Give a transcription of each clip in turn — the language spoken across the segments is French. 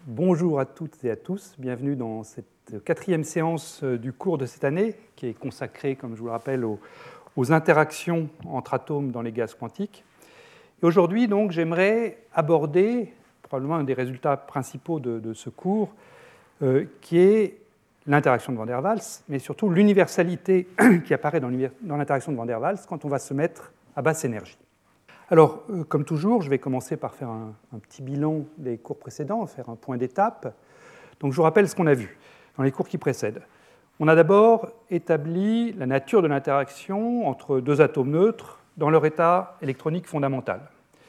Bonjour à toutes et à tous, bienvenue dans cette quatrième séance du cours de cette année qui est consacrée, comme je vous le rappelle, aux interactions entre atomes dans les gaz quantiques. Et aujourd'hui, donc, j'aimerais aborder probablement un des résultats principaux de ce cours, qui est l'interaction de Van der Waals, mais surtout l'universalité qui apparaît dans l'interaction de Van der Waals quand on va se mettre à basse énergie. Alors, comme toujours, je vais commencer par faire un petit bilan des cours précédents, faire un point d'étape. Donc, je vous rappelle ce qu'on a vu dans les cours qui précèdent. On a d'abord établi la nature de l'interaction entre deux atomes neutres dans leur état électronique fondamental.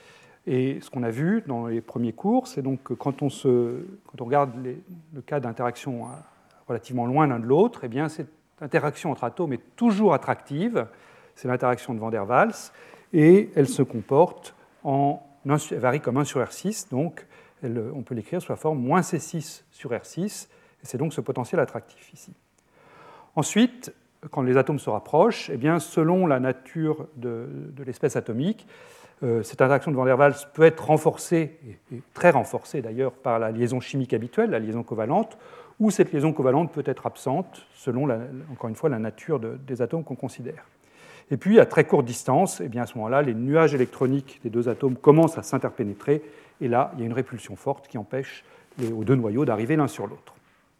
Et ce qu'on a vu dans les premiers cours, c'est donc que quand on regarde le cas d'interaction relativement loin l'un de l'autre, eh bien, cette interaction entre atomes est toujours attractive. C'est l'interaction de Van der Waals. Et elle se comporte elle varie comme 1 sur R6, donc on peut l'écrire sous la forme moins C6 sur R6, et c'est donc ce potentiel attractif ici. Ensuite, quand les atomes se rapprochent, eh bien, selon la nature de l'espèce atomique, cette interaction de Van der Waals peut être renforcée, et très renforcée d'ailleurs, par la liaison chimique habituelle, la liaison covalente, ou cette liaison covalente peut être absente, selon, encore une fois, la nature des atomes qu'on considère. Et puis, à très courte distance, eh bien, à ce moment-là, les nuages électroniques des deux atomes commencent à s'interpénétrer, et là, il y a une répulsion forte qui empêche aux deux noyaux d'arriver l'un sur l'autre.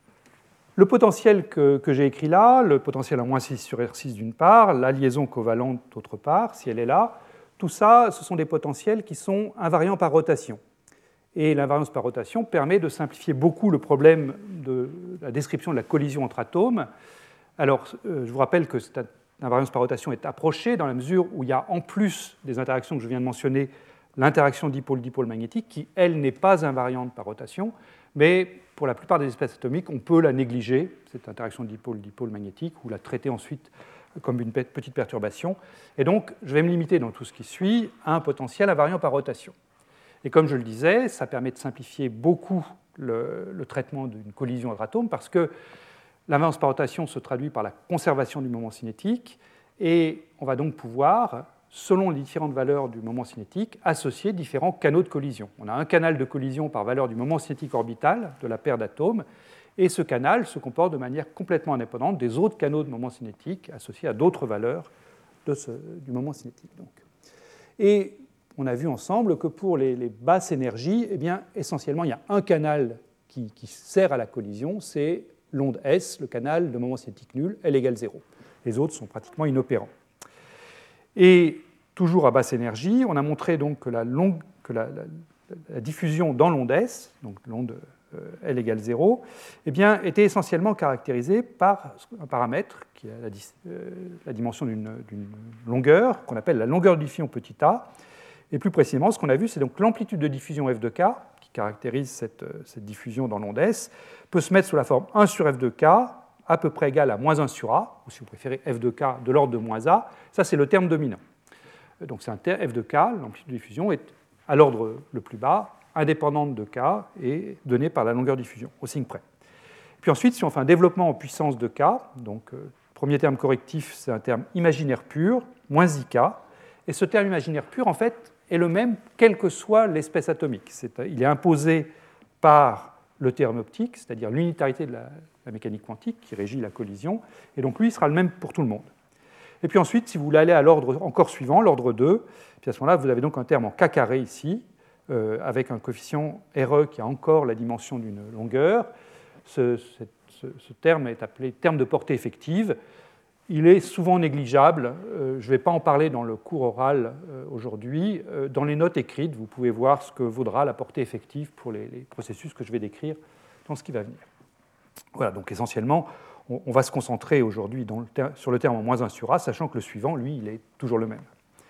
Le potentiel que j'ai écrit là, le potentiel à moins 6 sur R6 d'une part, la liaison covalente d'autre part, si elle est là, tout ça, ce sont des potentiels qui sont invariants par rotation. Et l'invariance par rotation permet de simplifier beaucoup le problème de la description de la collision entre atomes. Alors, je vous rappelle que l'invariance par rotation est approchée dans la mesure où il y a, en plus des interactions que je viens de mentionner, l'interaction dipôle-dipôle magnétique, qui, elle, n'est pas invariante par rotation, mais pour la plupart des espèces atomiques, on peut la négliger, cette interaction dipôle-dipôle magnétique, ou la traiter ensuite comme une petite perturbation. Et donc, je vais me limiter dans tout ce qui suit à un potentiel invariant par rotation. Et comme je le disais, ça permet de simplifier beaucoup le traitement d'une collision entre atomes, parce que l'invariance par rotation se traduit par la conservation du moment cinétique, et on va donc pouvoir, selon les différentes valeurs du moment cinétique, associer différents canaux de collision. On a un canal de collision par valeur du moment cinétique orbital de la paire d'atomes, et ce canal se comporte de manière complètement indépendante des autres canaux de moment cinétique associés à d'autres valeurs du moment cinétique. Donc. Et on a vu ensemble que pour les basses énergies, eh bien, essentiellement, il y a un canal qui sert à la collision, c'est l'onde S, le canal de moment cinétique nul, L égale 0. Les autres sont pratiquement inopérants. Et toujours à basse énergie, on a montré donc que la diffusion dans l'onde S, donc l'onde L égale 0, eh bien, était essentiellement caractérisée par un paramètre qui a la dimension d'une longueur, qu'on appelle la longueur de diffusion petit a. Et plus précisément, ce qu'on a vu, c'est donc l'amplitude de diffusion f de k, qui caractérise cette diffusion dans l'onde S, peut se mettre sous la forme 1 sur f de k, à peu près égal à moins 1 sur a, ou si vous préférez f de k de l'ordre de moins a. Ça, c'est le terme dominant. Donc c'est un terme f de k, l'amplitude de diffusion est à l'ordre le plus bas, indépendante de k et donnée par la longueur de diffusion, au signe près. Puis ensuite, si on fait un développement en puissance de k, donc premier terme correctif, c'est un terme imaginaire pur, moins ik, et ce terme imaginaire pur, en fait, est le même quelle que soit l'espèce atomique. Il est imposé par le théorème optique, c'est-à-dire l'unitarité de la mécanique quantique qui régit la collision, et donc lui, il sera le même pour tout le monde. Et puis ensuite, si vous voulez aller à l'ordre encore suivant, l'ordre 2, puis à ce moment-là, vous avez donc un terme en k carré ici, avec un coefficient RE qui a encore la dimension d'une longueur. Ce terme est appelé terme de portée effective. Il est souvent négligeable. Je ne vais pas en parler dans le cours oral aujourd'hui. Dans les notes écrites, vous pouvez voir ce que vaudra la portée effective pour les processus que je vais décrire dans ce qui va venir. Voilà, donc essentiellement, on va se concentrer aujourd'hui sur le terme en moins 1 sur a, sachant que le suivant, lui, il est toujours le même.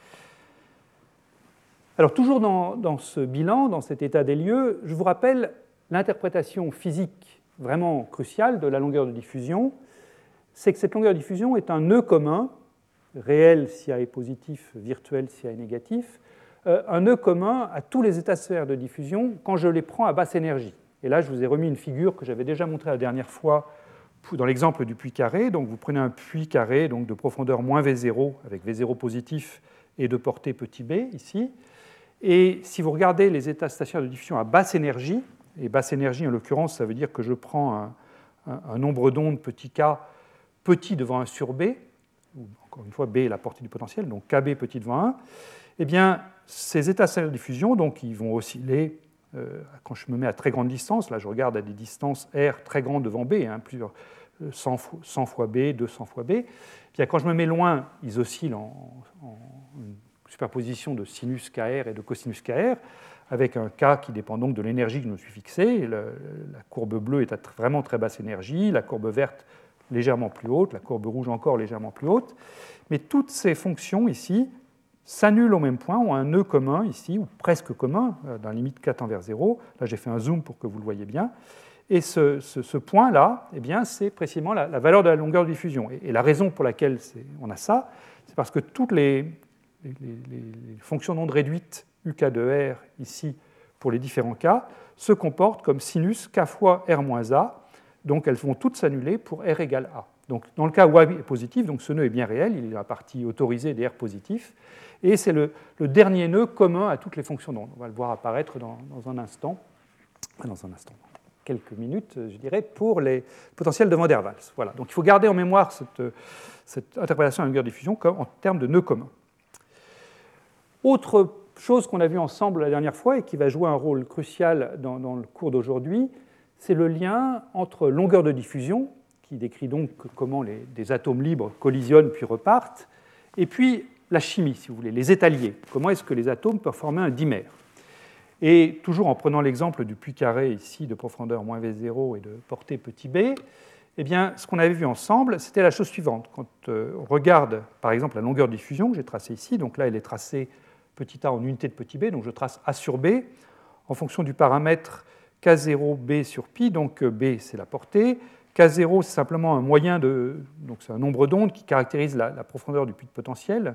Alors, toujours dans ce bilan, dans cet état des lieux, je vous rappelle l'interprétation physique vraiment cruciale de la longueur de diffusion, c'est que cette longueur de diffusion est un nœud commun, réel si A est positif, virtuel si A est négatif, un nœud commun à tous les états sphères de diffusion quand je les prends à basse énergie. Et là, je vous ai remis une figure que j'avais déjà montrée la dernière fois dans l'exemple du puits carré. Donc, vous prenez un puits carré donc de profondeur moins V0, avec V0 positif et de portée petit b, ici. Et si vous regardez les états stationnaires de diffusion à basse énergie, Et basse énergie, en l'occurrence, ça veut dire que je prends un nombre d'ondes petit k petit devant 1 sur B, où, encore une fois, B est la portée du potentiel, donc KB petit devant 1. Eh bien, ces états stationnaires de diffusion, donc, ils vont osciller quand je me mets à très grande distance. Là, je regarde à des distances R très grandes devant B, plusieurs 100 fois B, 200 fois B. Puis, quand je me mets loin, ils oscillent en une superposition de sinus KR et de cosinus KR, avec un K qui dépend donc de l'énergie que je me suis fixée. La courbe bleue est à vraiment très basse énergie, la courbe verte légèrement plus haute, la courbe rouge encore légèrement plus haute. Mais toutes ces fonctions ici s'annulent au même point, ont un nœud commun ici, ou presque commun, dans la limite k tend vers 0. Là, j'ai fait un zoom pour que vous le voyez bien. Et ce point-là, eh bien, c'est précisément la valeur de la longueur de diffusion. Et la raison pour laquelle on a ça, c'est parce que toutes les fonctions d'onde réduites UK de R, ici, pour les différents cas, se comportent comme sinus k fois R moins A. Donc, elles vont toutes s'annuler pour R égale A. Donc, dans le cas où A est positif, donc ce nœud est bien réel, il est la partie autorisée des R positifs, et c'est le dernier nœud commun à toutes les fonctions d'onde. On va le voir apparaître dans un instant, quelques minutes, je dirais, pour les potentiels de Van der Waals. Voilà. Donc, il faut garder en mémoire cette interprétation de la longueur de diffusion en termes de nœuds communs. Autre chose qu'on a vue ensemble la dernière fois et qui va jouer un rôle crucial dans le cours d'aujourd'hui, c'est le lien entre longueur de diffusion, qui décrit donc comment des atomes libres collisionnent puis repartent, et puis la chimie, si vous voulez, les étaliers. Comment est-ce que les atomes peuvent former un dimère? Et toujours en prenant l'exemple du puits carré ici de profondeur moins V0 et de portée petit b, eh bien, ce qu'on avait vu ensemble, c'était la chose suivante. Quand on regarde, par exemple, la longueur de diffusion que j'ai tracée ici, donc là, elle est tracée petit a en unité de petit b, donc je trace a sur b en fonction du paramètre k0b sur pi, donc b c'est la portée, k0 c'est simplement un moyen donc c'est un nombre d'ondes qui caractérise la profondeur du puits de potentiel,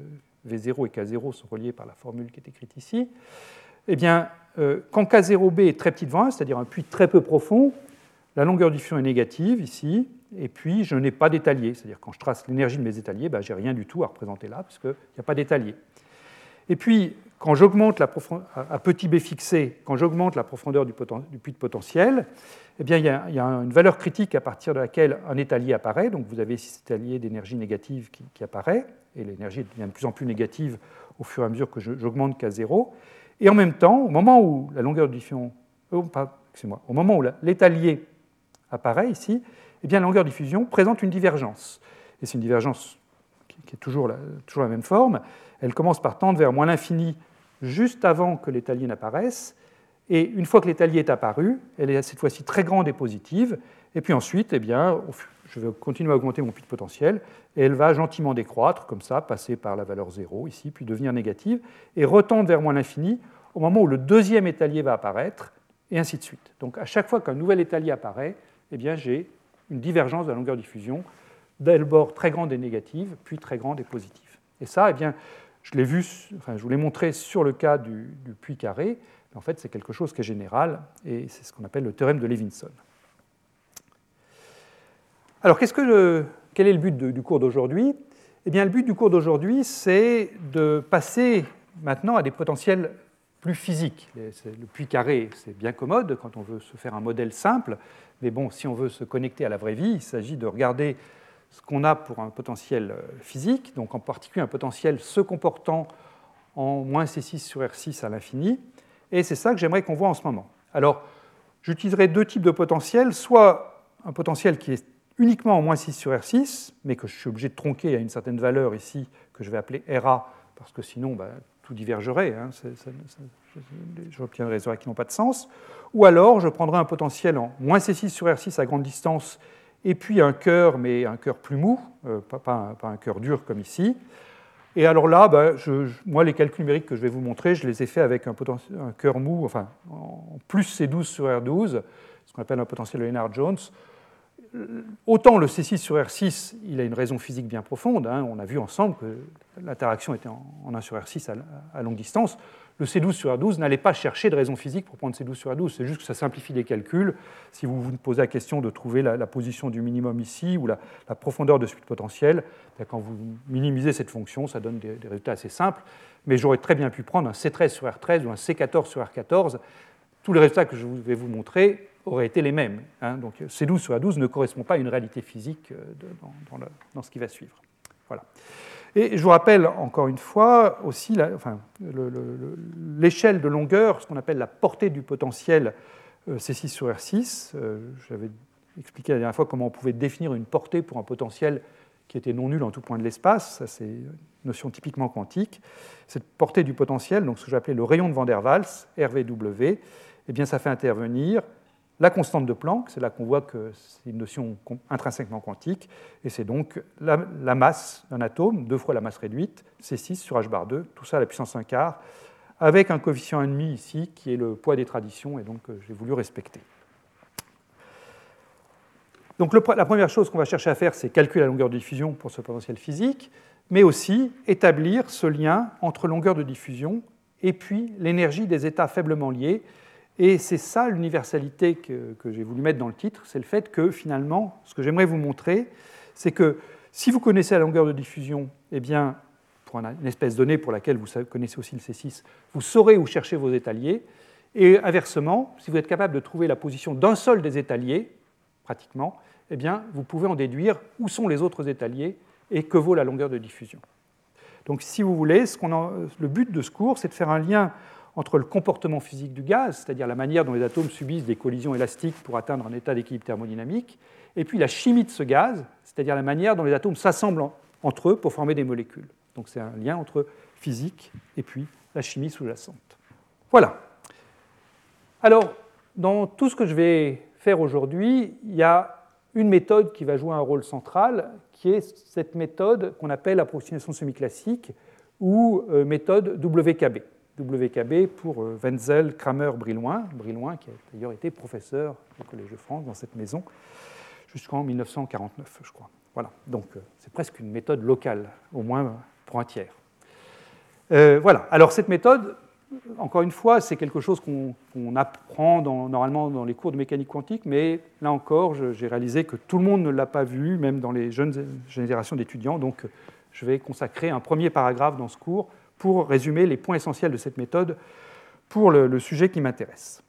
v0 et k0 sont reliés par la formule qui est écrite ici. Eh bien, quand k0b est très petit devant 1, c'est-à-dire un puits très peu profond, la longueur de diffusion est négative ici, et puis je n'ai pas d'étalier, c'est-à-dire quand je trace l'énergie de mes étaliers, je n'ai rien du tout à représenter là, parce qu'il n'y a pas d'étalier. Et puis, quand j'augmente la profondeur, à petit b fixé, quand j'augmente la profondeur du puits de potentiel, eh bien, il y a une valeur critique à partir de laquelle un étalier apparaît. Donc, vous avez cet étalier d'énergie négative qui apparaît, et l'énergie devient de plus en plus négative au fur et à mesure que j'augmente K0. Et en même temps, au moment où la longueur de diffusion, au moment où l'étalier apparaît ici, eh bien, la longueur de diffusion présente une divergence. Et c'est une divergence qui est toujours la même forme. Elle commence par tendre vers moins l'infini juste avant que l'étalier n'apparaisse. Et une fois que l'étalier est apparu, elle est cette fois-ci très grande et positive. Et puis ensuite, eh bien, je vais continuer à augmenter mon puits de potentiel. Et elle va gentiment décroître, comme ça, passer par la valeur 0 ici, puis devenir négative, et retendre vers moins l'infini au moment où le deuxième étalier va apparaître, et ainsi de suite. Donc à chaque fois qu'un nouvel étalier apparaît, eh bien, j'ai une divergence de la longueur de diffusion, d'abord très grande et négative, puis très grande et positive. Et ça, eh bien, je vous l'ai montré sur le cas du puits carré, mais en fait, c'est quelque chose qui est général, et c'est ce qu'on appelle le théorème de Levinson. Alors, quel est le but du cours d'aujourd'hui? Eh bien, le but du cours d'aujourd'hui, c'est de passer maintenant à des potentiels plus physiques. Le puits carré, c'est bien commode quand on veut se faire un modèle simple, mais bon, si on veut se connecter à la vraie vie, il s'agit de regarder ce qu'on a pour un potentiel physique, donc en particulier un potentiel se comportant en moins C6 sur R6 à l'infini, et c'est ça que j'aimerais qu'on voit en ce moment. Alors, j'utiliserai deux types de potentiels, soit un potentiel qui est uniquement en moins 6 sur R6, mais que je suis obligé de tronquer à une certaine valeur ici, que je vais appeler RA, parce que sinon, tout divergerait, j'obtiendrai des résultats qui n'ont pas de sens, ou alors je prendrai un potentiel en moins C6 sur R6 à grande distance, et puis un cœur, mais un cœur plus mou, pas un cœur dur comme ici. Et alors là, moi, les calculs numériques que je vais vous montrer, je les ai faits avec un cœur mou, enfin, en plus C12 sur R12, ce qu'on appelle un potentiel de Lennard-Jones. Autant le C6 sur R6, il a une raison physique bien profonde, on a vu ensemble que l'interaction était en 1 sur R6 à longue distance. Le C12 sur R12 n'allait pas chercher de raison physique pour prendre C12 sur R12, c'est juste que ça simplifie les calculs. Si vous vous posez la question de trouver la position du minimum ici ou la profondeur de suite potentielle, quand vous minimisez cette fonction, ça donne des résultats assez simples. Mais j'aurais très bien pu prendre un C13 sur R13 ou un C14 sur R14. tous les résultats que je vais vous montrer auraient été les mêmes. Hein. Donc C12 sur A12 ne correspond pas à une réalité physique dans ce qui va suivre. Voilà. Et je vous rappelle encore une fois aussi l'échelle de longueur, ce qu'on appelle la portée du potentiel C6 sur R6. J'avais expliqué la dernière fois comment on pouvait définir une portée pour un potentiel qui était non nul en tout point de l'espace. Ça, c'est une notion typiquement quantique. Cette portée du potentiel, donc ce que j'appelais le rayon de Van der Waals, RVW, eh bien, ça fait intervenir la constante de Planck, c'est là qu'on voit que c'est une notion intrinsèquement quantique, et c'est donc la masse d'un atome, 2 fois la masse réduite, C6 sur h bar 2, tout ça à la puissance 1 quart, avec un coefficient 1,5 ici, qui est le poids des traditions, et donc j'ai voulu respecter. Donc la première chose qu'on va chercher à faire, c'est calculer la longueur de diffusion pour ce potentiel physique, mais aussi établir ce lien entre longueur de diffusion et puis l'énergie des états faiblement liés. Et c'est ça l'universalité que j'ai voulu mettre dans le titre, c'est le fait que finalement, ce que j'aimerais vous montrer, c'est que si vous connaissez la longueur de diffusion, eh bien, pour une espèce donnée pour laquelle vous connaissez aussi le C6, vous saurez où chercher vos états liés. Et inversement, si vous êtes capable de trouver la position d'un seul des états liés, pratiquement, eh bien, vous pouvez en déduire où sont les autres états liés et que vaut la longueur de diffusion. Donc, si vous voulez, le but de ce cours, c'est de faire un lien entre le comportement physique du gaz, c'est-à-dire la manière dont les atomes subissent des collisions élastiques pour atteindre un état d'équilibre thermodynamique, et puis la chimie de ce gaz, c'est-à-dire la manière dont les atomes s'assemblent entre eux pour former des molécules. Donc c'est un lien entre physique et puis la chimie sous-jacente. Voilà. Alors, dans tout ce que je vais faire aujourd'hui, il y a une méthode qui va jouer un rôle central, qui est cette méthode qu'on appelle approximation semi-classique ou méthode WKB. WKB pour Wenzel, Kramer, Brillouin qui a d'ailleurs été professeur au Collège de France dans cette maison jusqu'en 1949, je crois. Voilà, donc c'est presque une méthode locale, au moins pour un tiers. Voilà, alors cette méthode, encore une fois, c'est quelque chose qu'on apprend normalement dans les cours de mécanique quantique, mais là encore, j'ai réalisé que tout le monde ne l'a pas vu, même dans les jeunes générations d'étudiants, donc je vais consacrer un premier paragraphe dans ce cours pour résumer les points essentiels de cette méthode pour le sujet qui m'intéresse.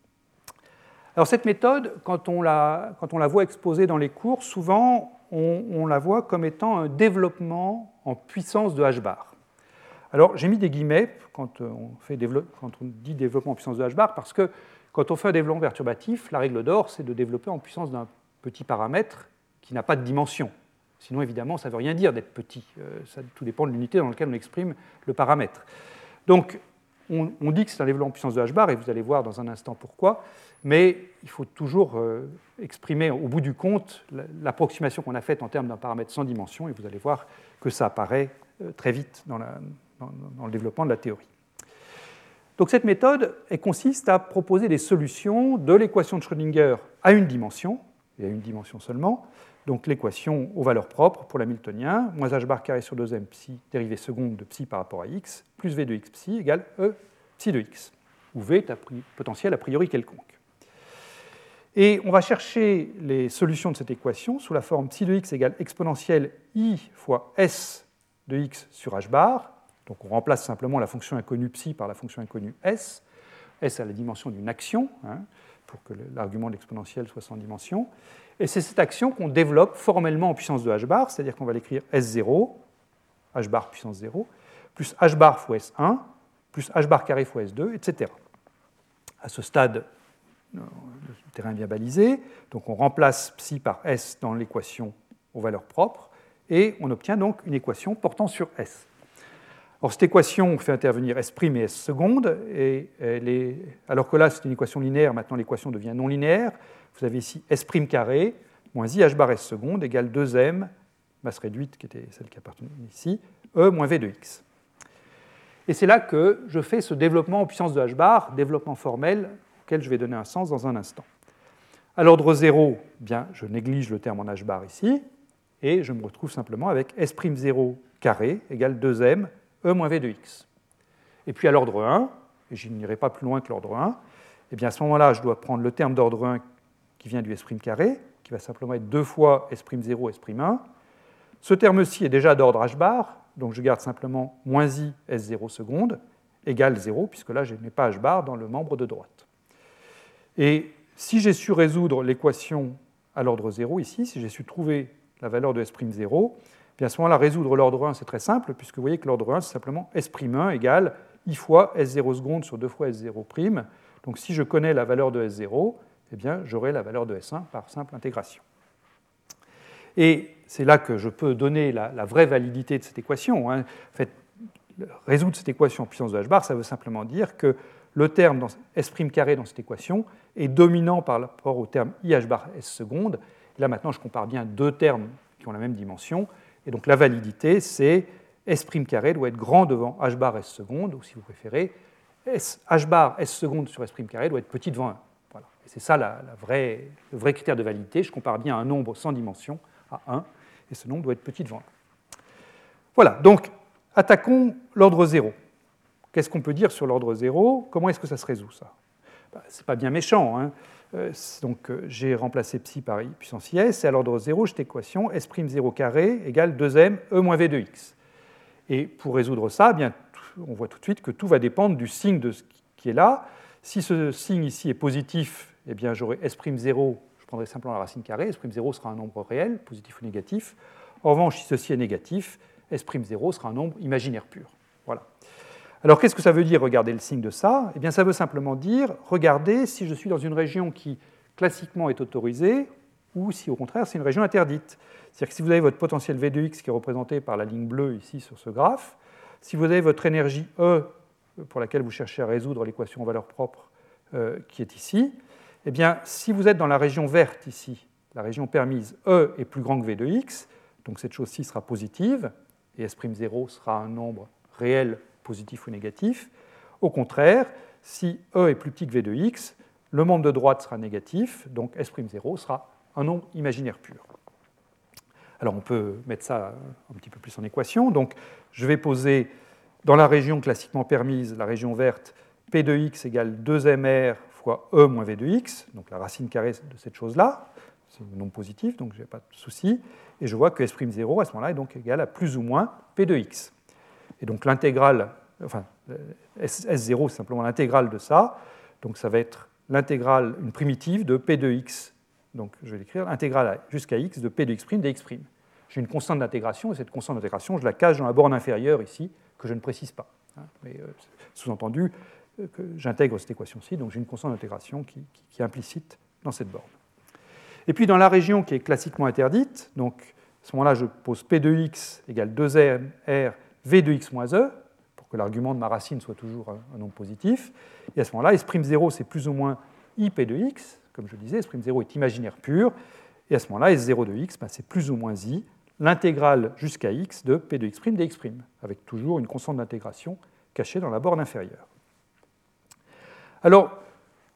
Alors cette méthode, quand on la voit exposée dans les cours, souvent on la voit comme étant un développement en puissance de h bar. Alors j'ai mis des guillemets quand on dit développement en puissance de h bar, parce que quand on fait un développement perturbatif, la règle d'or, c'est de développer en puissance d'un petit paramètre qui n'a pas de dimension. Sinon, évidemment, ça ne veut rien dire d'être petit. Tout dépend de l'unité dans laquelle on exprime le paramètre. Donc, on dit que c'est un développement en puissance de h bar, et vous allez voir dans un instant pourquoi, mais il faut toujours exprimer au bout du compte l'approximation qu'on a faite en termes d'un paramètre sans dimension, et vous allez voir que ça apparaît très vite dans le développement de la théorie. Donc, cette méthode, elle consiste à proposer des solutions de l'équation de Schrödinger à une dimension, et à une dimension seulement, donc l'équation aux valeurs propres pour l'hamiltonien, moins h bar carré sur 2m psi dérivée seconde de psi par rapport à x, plus v de x psi égale e psi de x, où v est un potentiel a priori quelconque. Et on va chercher les solutions de cette équation sous la forme psi de x égale exponentielle i fois s de x sur h bar. Donc on remplace simplement la fonction inconnue psi par la fonction inconnue s. S a la dimension d'une action, pour que l'argument de l'exponentielle soit sans dimension. Et c'est cette action qu'on développe formellement en puissance de h bar, c'est-à-dire qu'on va l'écrire S0, h bar puissance 0, plus h bar fois S1, plus h bar carré fois S2, etc. À ce stade, le terrain est bien balisé, donc on remplace psi par S dans l'équation aux valeurs propres, et on obtient donc une équation portant sur S. Alors cette équation fait intervenir S' et S seconde, et alors que là c'est une équation linéaire, maintenant l'équation devient non linéaire. Vous avez ici S' carré moins I h bar S seconde égale 2m, masse réduite qui était celle qui appartenait ici, E moins V de x. Et c'est là que je fais ce développement en puissance de h bar, développement formel auquel je vais donner un sens dans un instant. À l'ordre 0, bien, je néglige le terme en h bar ici, et je me retrouve simplement avec S'0 carré égale 2m, E moins V de x. Et puis à l'ordre 1, et je n'irai pas plus loin que l'ordre 1, et bien à ce moment-là, je dois prendre le terme d'ordre 1 qui vient du S' carré, qui va simplement être 2 fois S'0, S'1. Ce terme-ci est déjà d'ordre h bar, donc je garde simplement moins i S0 seconde, égale 0, puisque là, je n'ai pas h bar dans le membre de droite. Et si j'ai su résoudre l'équation à l'ordre 0 ici, si j'ai su trouver la valeur de S'0, bien à ce moment-là, résoudre l'ordre 1, c'est très simple, puisque vous voyez que l'ordre 1, c'est simplement S'1 égale I fois S0 seconde sur 2 fois S0'. Donc si je connais la valeur de S0, eh bien, j'aurai la valeur de S1 par simple intégration. Et c'est là que je peux donner la vraie validité de cette équation. En fait, résoudre cette équation en puissance de h-bar, ça veut simplement dire que le terme dans S' carré dans cette équation est dominant par rapport au terme IH bar S seconde. Là, maintenant, je compare bien deux termes qui ont la même dimension. Et donc, la validité, c'est S' carré doit être grand devant H bar S seconde, ou si vous préférez, H bar S seconde sur S' carré doit être petit devant 1. Voilà. Et c'est ça le vrai critère de validité. Je compare bien un nombre sans dimension à 1, et ce nombre doit être petit devant 1. Voilà, donc attaquons l'ordre 0. Qu'est-ce qu'on peut dire sur l'ordre 0 ? Comment est-ce que ça se résout, ça ? Ce n'est pas bien méchant. Hein. Donc j'ai remplacé psi par i puissance is, et à l'ordre 0, j'ai cette équation S'0 carré égale 2m e moins v de x. Et pour résoudre ça, eh bien, on voit tout de suite que tout va dépendre du signe de ce qui est là. Si ce signe ici est positif, eh bien j'aurai S'0, je prendrai simplement la racine carrée, S'0 sera un nombre réel, positif ou négatif. En revanche, si ceci est négatif, S'0 sera un nombre imaginaire pur. Voilà. Alors, qu'est-ce que ça veut dire, regarder le signe de ça ? Eh bien, ça veut simplement dire, regardez si je suis dans une région qui, classiquement, est autorisée, ou si, au contraire, c'est une région interdite. C'est-à-dire que si vous avez votre potentiel V de x, qui est représenté par la ligne bleue ici sur ce graphe, si vous avez votre énergie E, pour laquelle vous cherchez à résoudre l'équation en valeur propre, qui est ici, eh bien, si vous êtes dans la région verte ici, la région permise, E est plus grand que V de x, donc cette chose-ci sera positive, et S'0 sera un nombre réel positif ou négatif. Au contraire, si E est plus petit que V de x, le membre de droite sera négatif, donc S'0 sera un nombre imaginaire pur. Alors on peut mettre ça un petit peu plus en équation. Donc je vais poser dans la région classiquement permise, la région verte, P de x égale 2mr fois E moins V de x, donc la racine carrée de cette chose-là, c'est un nombre positif, donc je n'ai pas de souci. Et je vois que S'0 à ce moment-là est donc égal à plus ou moins P de x. Et donc l'intégrale, enfin S0 c'est simplement l'intégrale de ça, donc ça va être l'intégrale, une primitive de P de x, donc je vais l'écrire, l'intégrale jusqu'à x de P de x' dx'. J'ai une constante d'intégration, et cette constante d'intégration, je la cache dans la borne inférieure ici, que je ne précise pas. Mais sous-entendu, que j'intègre cette équation-ci, donc j'ai une constante d'intégration qui est implicite dans cette borne. Et puis dans la région qui est classiquement interdite, donc à ce moment-là, je pose P de x égale 2R V de x moins E, pour que l'argument de ma racine soit toujours un nombre positif. Et à ce moment-là, S'0, c'est plus ou moins IP de x, comme je disais, S'0 est imaginaire pur. Et à ce moment-là, S0 de x, c'est plus ou moins i, l'intégrale jusqu'à x de P de x' dx', avec toujours une constante d'intégration cachée dans la borne inférieure. Alors,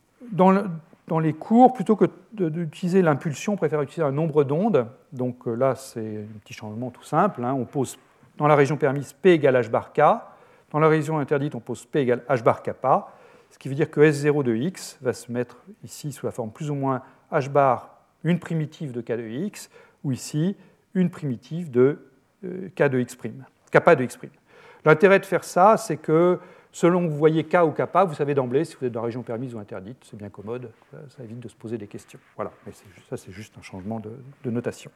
dans les cours, plutôt que d'utiliser l'impulsion, on préfère utiliser un nombre d'ondes. Donc là, c'est un petit changement tout simple. On pose dans la région permise P égale H bar K. Dans la région interdite, on pose P égale H bar kappa. Ce qui veut dire que S0 de x va se mettre ici sous la forme plus ou moins H bar, une primitive de K de x, ou ici, une primitive de K de x', kappa de x'. L'intérêt de faire ça, c'est que selon que vous voyez K ou kappa, vous savez d'emblée si vous êtes dans la région permise ou interdite. C'est bien commode, ça évite de se poser des questions. Voilà, mais ça c'est juste un changement de notation.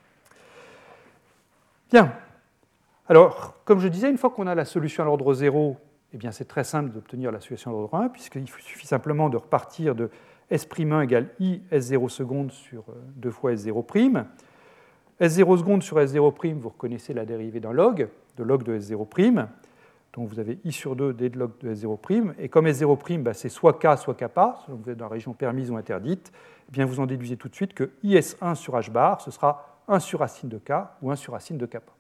Bien. Alors, comme je disais, une fois qu'on a la solution à l'ordre 0, eh bien, c'est très simple d'obtenir la solution à l'ordre 1, puisqu'il suffit simplement de repartir de S'1 égale I S0 seconde sur 2 fois S0'. S0 seconde sur S0', vous reconnaissez la dérivée d'un log, de log de S0'. Donc vous avez I sur 2 d de log de S0'. Et comme S0', c'est soit K, soit kappa, selon que vous êtes dans la région permise ou interdite, eh bien, vous en déduisez tout de suite que IS1 sur H bar, ce sera 1 sur racine de K ou 1 sur racine de kappa.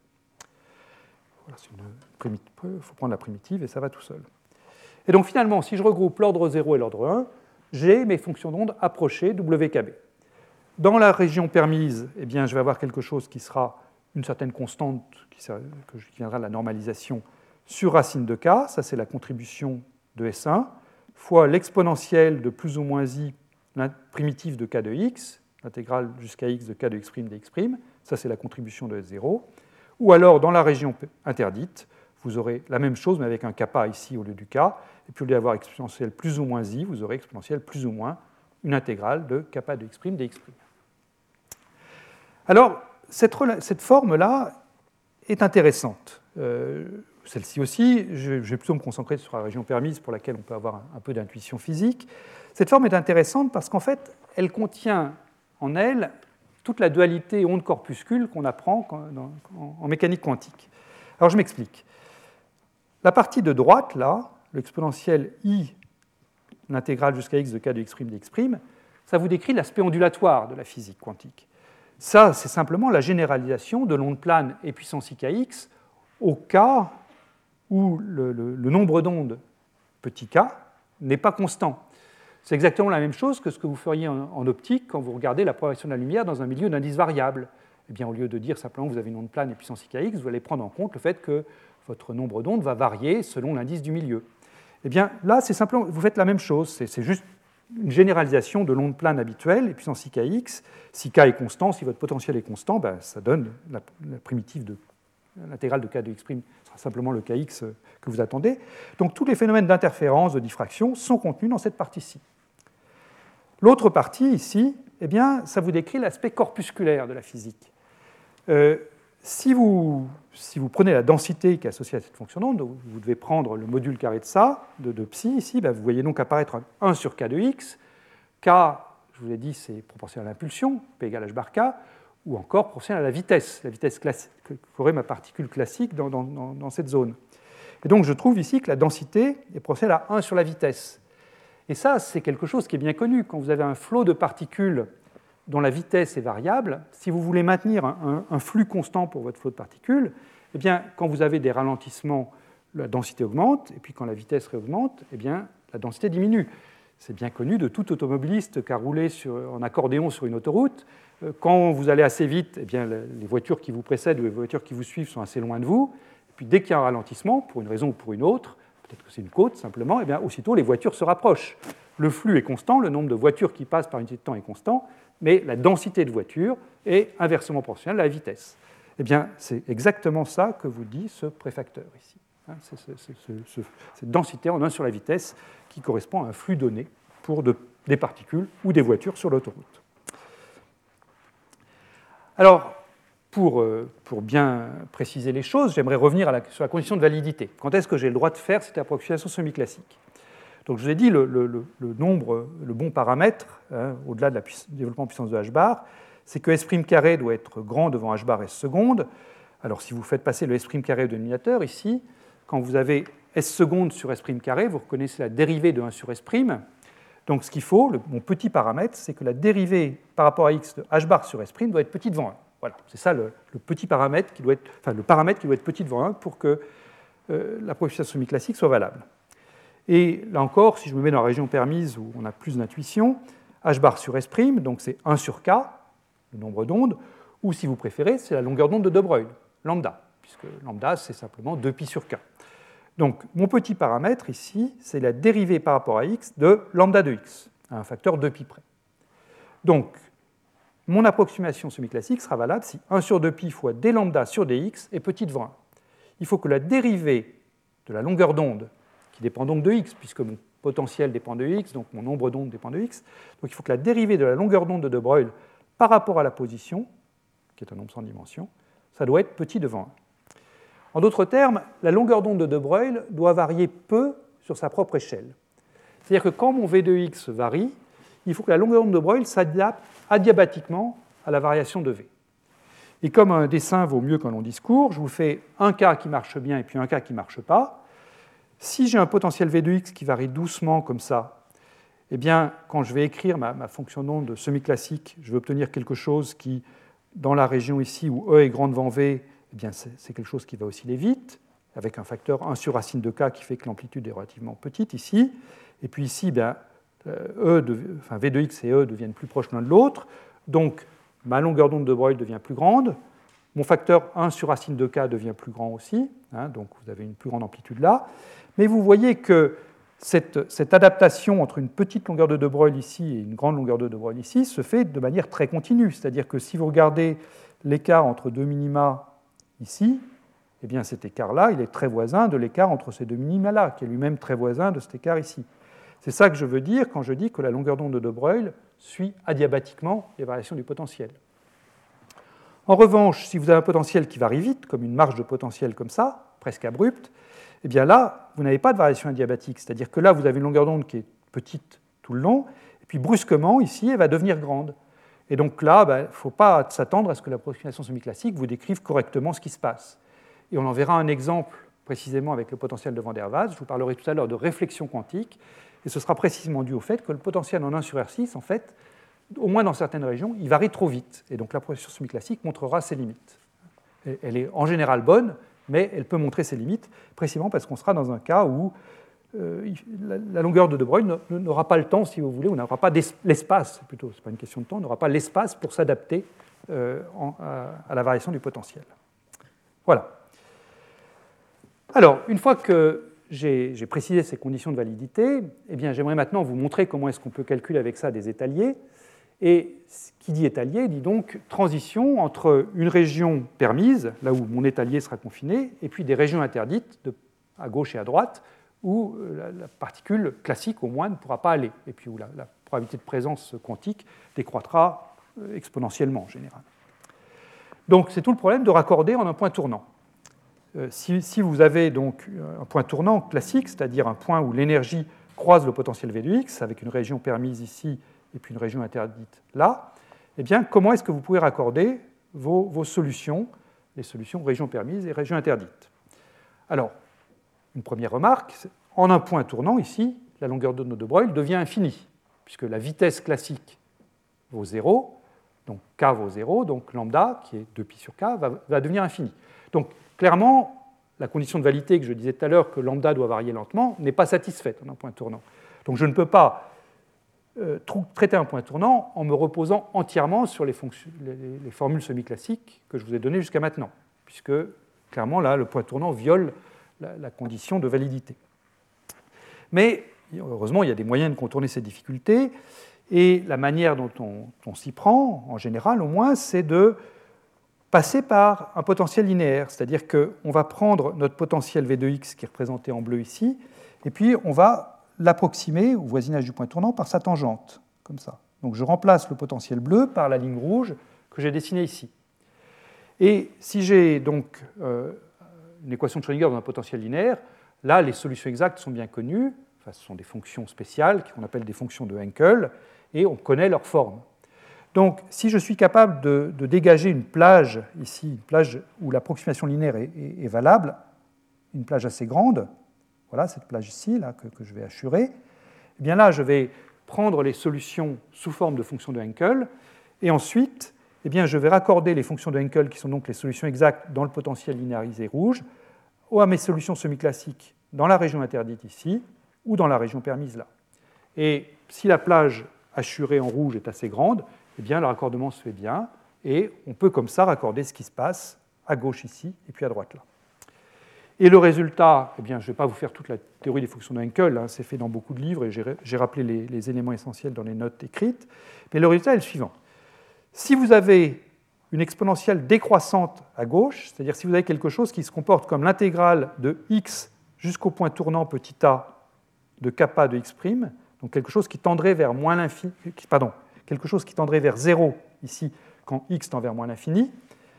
Il faut prendre la primitive et ça va tout seul. Et donc finalement, si je regroupe l'ordre 0 et l'ordre 1, j'ai mes fonctions d'onde approchées WKB. Dans la région permise, eh bien, je vais avoir quelque chose qui sera une certaine constante qui viendra de la normalisation sur racine de K, ça c'est la contribution de S1, fois l'exponentielle de plus ou moins i, la primitive de K de x, l'intégrale jusqu'à x de K de x' dx', ça c'est la contribution de S0. Ou alors, dans la région interdite, vous aurez la même chose, mais avec un kappa ici au lieu du k, et puis au lieu d'avoir exponentielle plus ou moins i, vous aurez exponentielle plus ou moins une intégrale de kappa de x' dx'. Alors, cette forme-là est intéressante. Celle-ci aussi, je vais plutôt me concentrer sur la région permise pour laquelle on peut avoir un peu d'intuition physique. Cette forme est intéressante parce qu'en fait, elle contient en elle toute la dualité onde-corpuscule qu'on apprend en mécanique quantique. Alors je m'explique. La partie de droite, là, l'exponentielle i, l'intégrale jusqu'à x de k de x' dx', ça vous décrit l'aspect ondulatoire de la physique quantique. Ça, c'est simplement la généralisation de l'onde plane et puissance ikx au cas où le nombre d'ondes petit k n'est pas constant. C'est exactement la même chose que ce que vous feriez en optique quand vous regardez la propagation de la lumière dans un milieu d'indice variable. Eh bien, au lieu de dire simplement que vous avez une onde plane et puissance ikx, vous allez prendre en compte le fait que votre nombre d'ondes va varier selon l'indice du milieu. Eh bien, là, c'est simplement, vous faites la même chose, c'est juste une généralisation de l'onde plane habituelle et puissance ikx. Si k est constant, si votre potentiel est constant, ben, ça donne la primitive de l'intégrale de k de x' sera simplement le kx que vous attendez. Donc tous les phénomènes d'interférence, de diffraction sont contenus dans cette partie-ci. L'autre partie ici, eh bien, ça vous décrit l'aspect corpusculaire de la physique. Si vous prenez la densité qui est associée à cette fonction d'onde, vous devez prendre le module carré de ça, de psi ici, ben vous voyez donc apparaître 1 sur k de x. K, je vous l'ai dit, c'est proportionnel à l'impulsion, P égale h bar k, ou encore proportionnel à la vitesse qu'aurait ma particule classique dans cette zone. Et donc je trouve ici que la densité est proportionnelle à 1 sur la vitesse. Et ça, c'est quelque chose qui est bien connu. Quand vous avez un flot de particules dont la vitesse est variable, si vous voulez maintenir un flux constant pour votre flot de particules, eh bien, quand vous avez des ralentissements, la densité augmente, et puis quand la vitesse réaugmente, eh bien, la densité diminue. C'est bien connu de tout automobiliste qui a roulé en accordéon sur une autoroute. Quand vous allez assez vite, eh bien, les voitures qui vous précèdent ou les voitures qui vous suivent sont assez loin de vous. Et puis dès qu'il y a un ralentissement, pour une raison ou pour une autre, peut-être que c'est une côte simplement, eh bien, aussitôt les voitures se rapprochent. Le flux est constant, le nombre de voitures qui passent par unité de temps est constant, mais la densité de voitures est inversement proportionnelle à la vitesse. Eh bien, c'est exactement ça que vous dit ce préfacteur ici. C'est cette densité en 1 sur la vitesse qui correspond à un flux donné pour des particules ou des voitures sur l'autoroute. Alors, pour bien préciser les choses, j'aimerais revenir sur la condition de validité. Quand est-ce que j'ai le droit de faire cette approximation semi-classique ? Donc, je vous ai dit, le bon paramètre, au-delà du développement en puissance de h bar, c'est que S' carré doit être grand devant h bar S seconde. Alors, si vous faites passer le S' carré au dénominateur, ici, quand vous avez S seconde sur S' carré, vous reconnaissez la dérivée de 1 sur S'. Donc, ce qu'il faut, mon petit paramètre, c'est que la dérivée par rapport à x de h bar sur S' doit être petit devant 1. Voilà, c'est ça le petit paramètre qui doit être, enfin, le paramètre qui doit être petit devant 1 pour que l'approximation semi-classique soit valable. Et là encore, si je me mets dans la région permise où on a plus d'intuition, h bar sur S', donc c'est 1 sur k, le nombre d'ondes, ou si vous préférez, c'est la longueur d'onde de De Broglie, lambda, puisque lambda, c'est simplement 2pi sur k. Donc, mon petit paramètre ici, c'est la dérivée par rapport à x de lambda de x, à un facteur 2pi près. Donc, mon approximation semi-classique sera valable si 1 sur 2pi fois d lambda sur dx est petit devant 1. Il faut que la dérivée de la longueur d'onde, qui dépend donc de x, puisque mon potentiel dépend de x, donc mon nombre d'ondes dépend de x, donc il faut que la dérivée de la longueur d'onde de De Broglie par rapport à la position, qui est un nombre sans dimension, ça doit être petit devant 1. En d'autres termes, la longueur d'onde de De Broglie doit varier peu sur sa propre échelle. C'est-à-dire que quand mon V de x varie, il faut que la longueur d'onde de Broglie s'adapte adiabatiquement à la variation de V. Et comme un dessin vaut mieux qu'un long discours, je vous fais un cas qui marche bien et puis un cas qui ne marche pas. Si j'ai un potentiel V de x qui varie doucement comme ça, eh bien, quand je vais écrire ma fonction d'onde semi-classique, je vais obtenir quelque chose qui, dans la région ici où E est grand devant V, eh bien, c'est quelque chose qui va osciller vite, avec un facteur 1 sur racine de k qui fait que l'amplitude est relativement petite ici. Et puis ici, bien, V de x et E deviennent plus proches l'un de l'autre. Donc, ma longueur d'onde de Broglie devient plus grande. Mon facteur 1 sur racine de k devient plus grand aussi. Donc, vous avez une plus grande amplitude là. Mais vous voyez que cette adaptation entre une petite longueur de De Broglie ici et une grande longueur de De Broglie ici se fait de manière très continue. C'est-à-dire que si vous regardez l'écart entre deux minima ici, eh bien cet écart-là, il est très voisin de l'écart entre ces deux minima-là, qui est lui-même très voisin de cet écart ici. C'est ça que je veux dire quand je dis que la longueur d'onde de de Broglie suit adiabatiquement les variations du potentiel. En revanche, si vous avez un potentiel qui varie vite, comme une marge de potentiel comme ça, presque abrupte, eh bien là, vous n'avez pas de variation adiabatique. C'est-à-dire que là, vous avez une longueur d'onde qui est petite tout le long, et puis brusquement, ici, elle va devenir grande. Et donc là, il ne faut pas s'attendre à ce que l'approximation semi-classique vous décrive correctement ce qui se passe. Et on en verra un exemple précisément avec le potentiel de Van der Waals. Je vous parlerai tout à l'heure de réflexion quantique, et ce sera précisément dû au fait que le potentiel en 1 sur R6, en fait, au moins dans certaines régions, il varie trop vite. Et donc l'approximation semi-classique montrera ses limites. Elle est en général bonne, mais elle peut montrer ses limites, précisément parce qu'on sera dans un cas où la longueur de de Broglie n'aura pas le temps, si vous voulez, ou n'aura pas l'espace, plutôt, ce n'est pas une question de temps, n'aura pas l'espace pour s'adapter à la variation du potentiel. Voilà. Alors, une fois que j'ai précisé ces conditions de validité, eh bien, j'aimerais maintenant vous montrer comment est-ce qu'on peut calculer avec ça des étaliers. Et ce qui dit étalier dit donc transition entre une région permise, là où mon étalier sera confiné, et puis des régions interdites, à gauche et à droite, où la particule classique, au moins, ne pourra pas aller, et puis où la probabilité de présence quantique décroîtra exponentiellement, en général. Donc, c'est tout le problème de raccorder en un point tournant. Si vous avez donc un point tournant classique, c'est-à-dire un point où l'énergie croise le potentiel V de x, avec une région permise ici et puis une région interdite là, eh bien, comment est-ce que vous pouvez raccorder vos solutions, les solutions région permise et région interdite? Alors, une première remarque, en un point tournant, ici, la longueur d'onde de Broglie devient infinie, puisque la vitesse classique vaut 0, donc k vaut 0, donc lambda, qui est 2π sur k, va devenir infini. Donc, clairement, la condition de validité que je disais tout à l'heure, que lambda doit varier lentement, n'est pas satisfaite en un point tournant. Donc, je ne peux pas traiter un point tournant en me reposant entièrement sur les formules semi-classiques que je vous ai données jusqu'à maintenant, puisque, clairement, là, le point tournant viole la condition de validité. Mais, heureusement, il y a des moyens de contourner ces difficultés, et la manière dont on s'y prend, en général au moins, c'est de passer par un potentiel linéaire, c'est-à-dire qu'on va prendre notre potentiel V de x, qui est représenté en bleu ici, et puis on va l'approximer au voisinage du point tournant par sa tangente, comme ça. Donc je remplace le potentiel bleu par la ligne rouge que j'ai dessinée ici. Et si j'ai donc une équation de Schrödinger dans un potentiel linéaire, là les solutions exactes sont bien connues, enfin, ce sont des fonctions spéciales qu'on appelle des fonctions de Hankel, et on connaît leur forme. Donc si je suis capable de dégager une plage ici, une plage où l'approximation linéaire est valable, une plage assez grande, voilà cette plage ici là, que je vais assurer, eh bien là je vais prendre les solutions sous forme de fonctions de Hankel, et ensuite eh bien, je vais raccorder les fonctions de Hankel, qui sont donc les solutions exactes dans le potentiel linéarisé rouge, à mes solutions semi-classiques dans la région interdite ici, ou dans la région permise là. Et si la plage assurée en rouge est assez grande, eh bien, le raccordement se fait bien, et on peut comme ça raccorder ce qui se passe à gauche ici, et puis à droite là. Et le résultat, eh bien, je ne vais pas vous faire toute la théorie des fonctions de Hankel, hein, c'est fait dans beaucoup de livres, et j'ai rappelé les éléments essentiels dans les notes écrites, mais le résultat est le suivant. Si vous avez une exponentielle décroissante à gauche, c'est-à-dire si vous avez quelque chose qui se comporte comme l'intégrale de x jusqu'au point tournant petit a de kappa de x', donc quelque chose qui tendrait vers moins l'infini, quelque chose qui tendrait vers 0 ici quand x tend vers moins l'infini,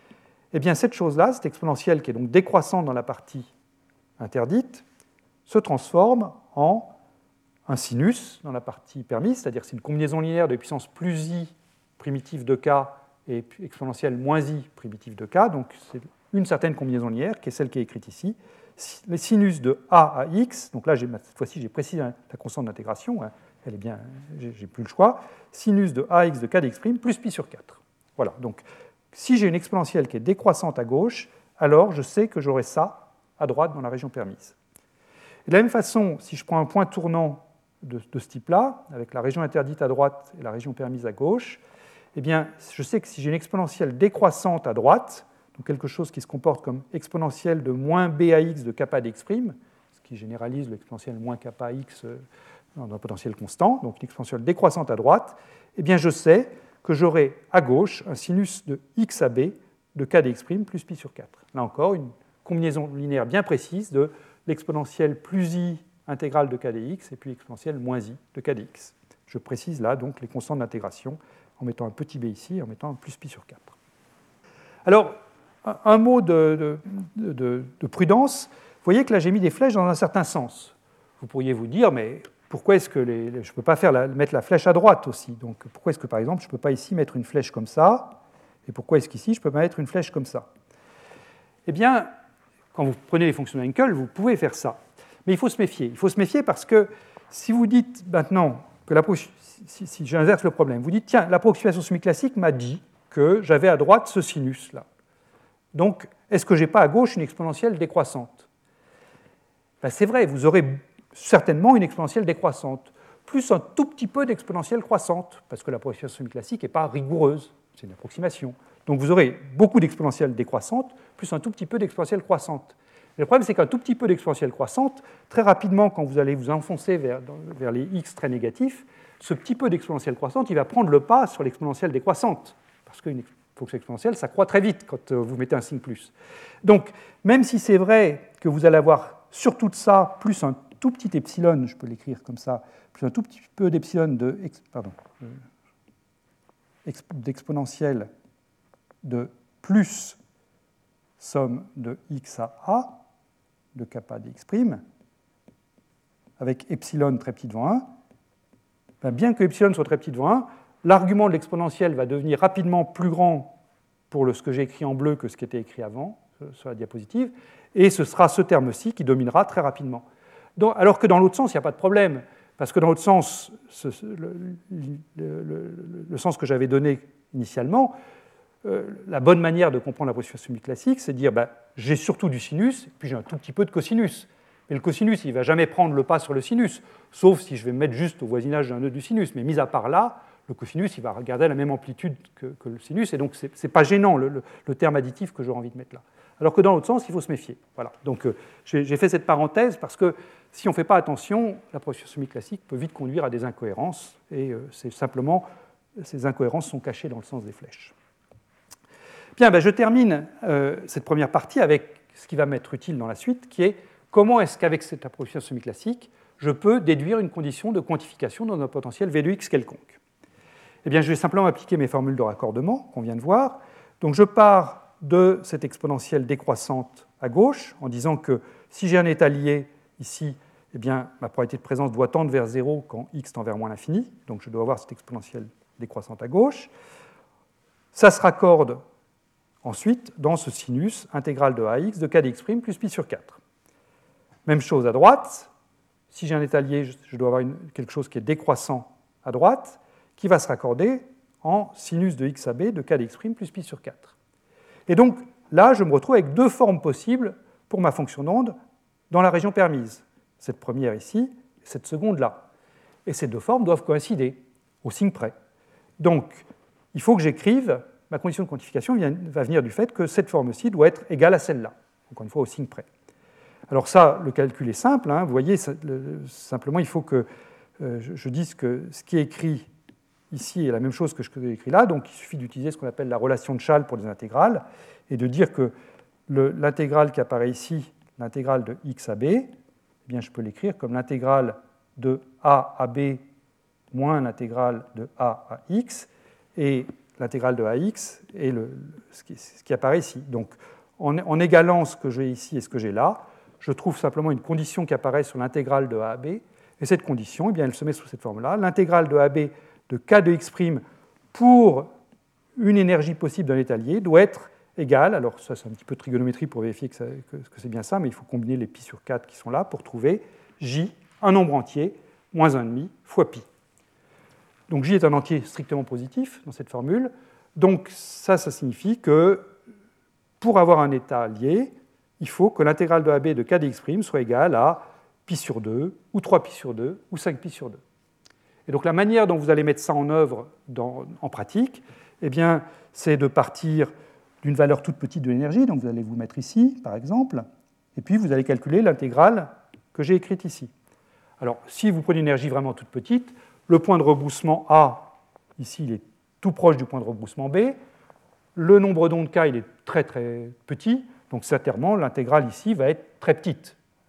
eh bien cette chose-là, cette exponentielle qui est donc décroissante dans la partie interdite, se transforme en un sinus dans la partie permise, c'est-à-dire c'est une combinaison linéaire de puissance plus i primitive de k et exponentielle moins i primitive de k, donc c'est une certaine combinaison linéaire qui est celle qui est écrite ici. Les sinus de a à x, donc là cette fois-ci j'ai précisé la constante d'intégration, hein, elle est bien, j'ai plus le choix, sinus de ax de k dx' plus pi sur 4. Voilà, donc si j'ai une exponentielle qui est décroissante à gauche, alors je sais que j'aurai ça à droite dans la région permise. Et de la même façon, si je prends un point tournant de ce type-là, avec la région interdite à droite et la région permise à gauche, eh bien, je sais que si j'ai une exponentielle décroissante à droite, donc quelque chose qui se comporte comme exponentielle de moins b à x de kappa dx', ce qui généralise l'exponentielle moins kappa x dans un potentiel constant, donc une exponentielle décroissante à droite, eh bien, je sais que j'aurai à gauche un sinus de x à b de k dx' plus pi sur 4. Là encore, une combinaison linéaire bien précise de l'exponentielle plus i intégrale de k dx, et puis exponentielle moins i de k dx. Je précise là donc les constantes d'intégration en mettant un petit b ici et en mettant un plus pi sur 4. Alors, un mot de prudence. Vous voyez que là, j'ai mis des flèches dans un certain sens. Vous pourriez vous dire, mais pourquoi est-ce que je ne peux pas mettre la flèche à droite aussi? Donc, pourquoi est-ce que, par exemple, je ne peux pas ici mettre une flèche comme ça? Et pourquoi est-ce qu'ici, je ne peux pas mettre une flèche comme ça? Eh bien, quand vous prenez les fonctions d'Henkel, vous pouvez faire ça. Mais il faut se méfier. Il faut se méfier parce que si vous dites maintenant que si j'inverse le problème, vous dites, tiens, l'approximation semi-classique m'a dit que j'avais à droite ce sinus-là. Donc, est-ce que je n'ai pas à gauche une exponentielle décroissante? Ben, c'est vrai, vous aurez certainement une exponentielle décroissante, plus un tout petit peu d'exponentielle croissante, parce que l'approximation semi-classique n'est pas rigoureuse, c'est une approximation. Donc vous aurez beaucoup d'exponentielles décroissantes, plus un tout petit peu d'exponentielle croissante. Le problème, c'est qu'un tout petit peu d'exponentielle croissante, très rapidement, quand vous allez vous enfoncer vers les x très négatifs, ce petit peu d'exponentielle croissante, il va prendre le pas sur l'exponentielle décroissante, parce qu'une fonction exponentielle, ça croît très vite quand vous mettez un signe plus. Donc, même si c'est vrai que vous allez avoir sur tout ça, plus un tout petit epsilon, je peux l'écrire comme ça, plus un tout petit peu d'epsilon d'exponentielle de plus somme de x à a, de kappa dx', avec epsilon très petit devant 1, bien que epsilon soit très petit devant 1, l'argument de l'exponentielle va devenir rapidement plus grand pour ce que j'ai écrit en bleu que ce qui était écrit avant sur la diapositive, et ce sera ce terme-ci qui dominera très rapidement. Alors que dans l'autre sens, il n'y a pas de problème, parce que dans l'autre sens, le sens que j'avais donné initialement, la bonne manière de comprendre l'approximation semi-classique, c'est de dire j'ai surtout du sinus, puis j'ai un tout petit peu de cosinus. Mais le cosinus, il ne va jamais prendre le pas sur le sinus, sauf si je vais me mettre juste au voisinage d'un nœud du sinus. Mais mis à part là, le cosinus, il va regarder la même amplitude que le sinus, et donc ce n'est pas gênant le terme additif que j'aurais envie de mettre là. Alors que dans l'autre sens, il faut se méfier. Voilà. Donc j'ai fait cette parenthèse parce que si on ne fait pas attention, l'approximation semi-classique peut vite conduire à des incohérences, et c'est simplement ces incohérences sont cachées dans le sens des flèches. Bien, je termine cette première partie avec ce qui va m'être utile dans la suite, qui est comment est-ce qu'avec cette approximation semi-classique, je peux déduire une condition de quantification dans un potentiel V de x quelconque. Eh bien, je vais simplement appliquer mes formules de raccordement qu'on vient de voir. Donc, je pars de cette exponentielle décroissante à gauche, en disant que si j'ai un état lié ici, eh bien, ma probabilité de présence doit tendre vers 0 quand x tend vers moins l'infini, donc je dois avoir cette exponentielle décroissante à gauche. Ça se raccorde ensuite dans ce sinus intégral de ax de k dx' plus pi sur 4. Même chose à droite, si j'ai un état lié, je dois avoir quelque chose qui est décroissant à droite, qui va se raccorder en sinus de x à b de k dx' plus pi sur 4. Et donc là, je me retrouve avec deux formes possibles pour ma fonction d'onde dans la région permise. Cette première ici, et cette seconde là. Et ces deux formes doivent coïncider, au signe près. Donc, il faut que j'écrive, ma condition de quantification va venir du fait que cette forme-ci doit être égale à celle-là, encore une fois au signe près. Alors ça, le calcul est simple, vous voyez, simplement il faut que je dise que ce qui est écrit ici est la même chose que ce que j'ai écrit là, donc il suffit d'utiliser ce qu'on appelle la relation de Schall pour les intégrales, et de dire que l'intégrale qui apparaît ici, l'intégrale de x à b, eh bien je peux l'écrire comme l'intégrale de a à b moins l'intégrale de a à x, et l'intégrale de ax est ce qui apparaît ici. Donc en égalant ce que j'ai ici et ce que j'ai là, je trouve simplement une condition qui apparaît sur l'intégrale de a à b, et cette condition, eh bien, elle se met sous cette forme-là. L'intégrale de a à b de k de x' pour une énergie possible d'un état lié doit être égale, alors ça c'est un petit peu de trigonométrie pour vérifier que c'est bien ça, mais il faut combiner les pi sur 4 qui sont là pour trouver j, un nombre entier, moins 1,5 fois pi. Donc j est un entier strictement positif dans cette formule, donc ça signifie que pour avoir un état lié, il faut que l'intégrale de AB de k dx' soit égale à pi sur 2, ou 3 pi sur 2, ou 5 pi sur 2. Et donc la manière dont vous allez mettre ça en œuvre en pratique, eh bien, c'est de partir d'une valeur toute petite de l'énergie, donc vous allez vous mettre ici, par exemple, et puis vous allez calculer l'intégrale que j'ai écrite ici. Alors, si vous prenez une énergie vraiment toute petite, le point de rebroussement A, ici, il est tout proche du point de rebroussement B. Le nombre d'ondes K, il est très très petit, donc certainement l'intégrale ici va être très petite.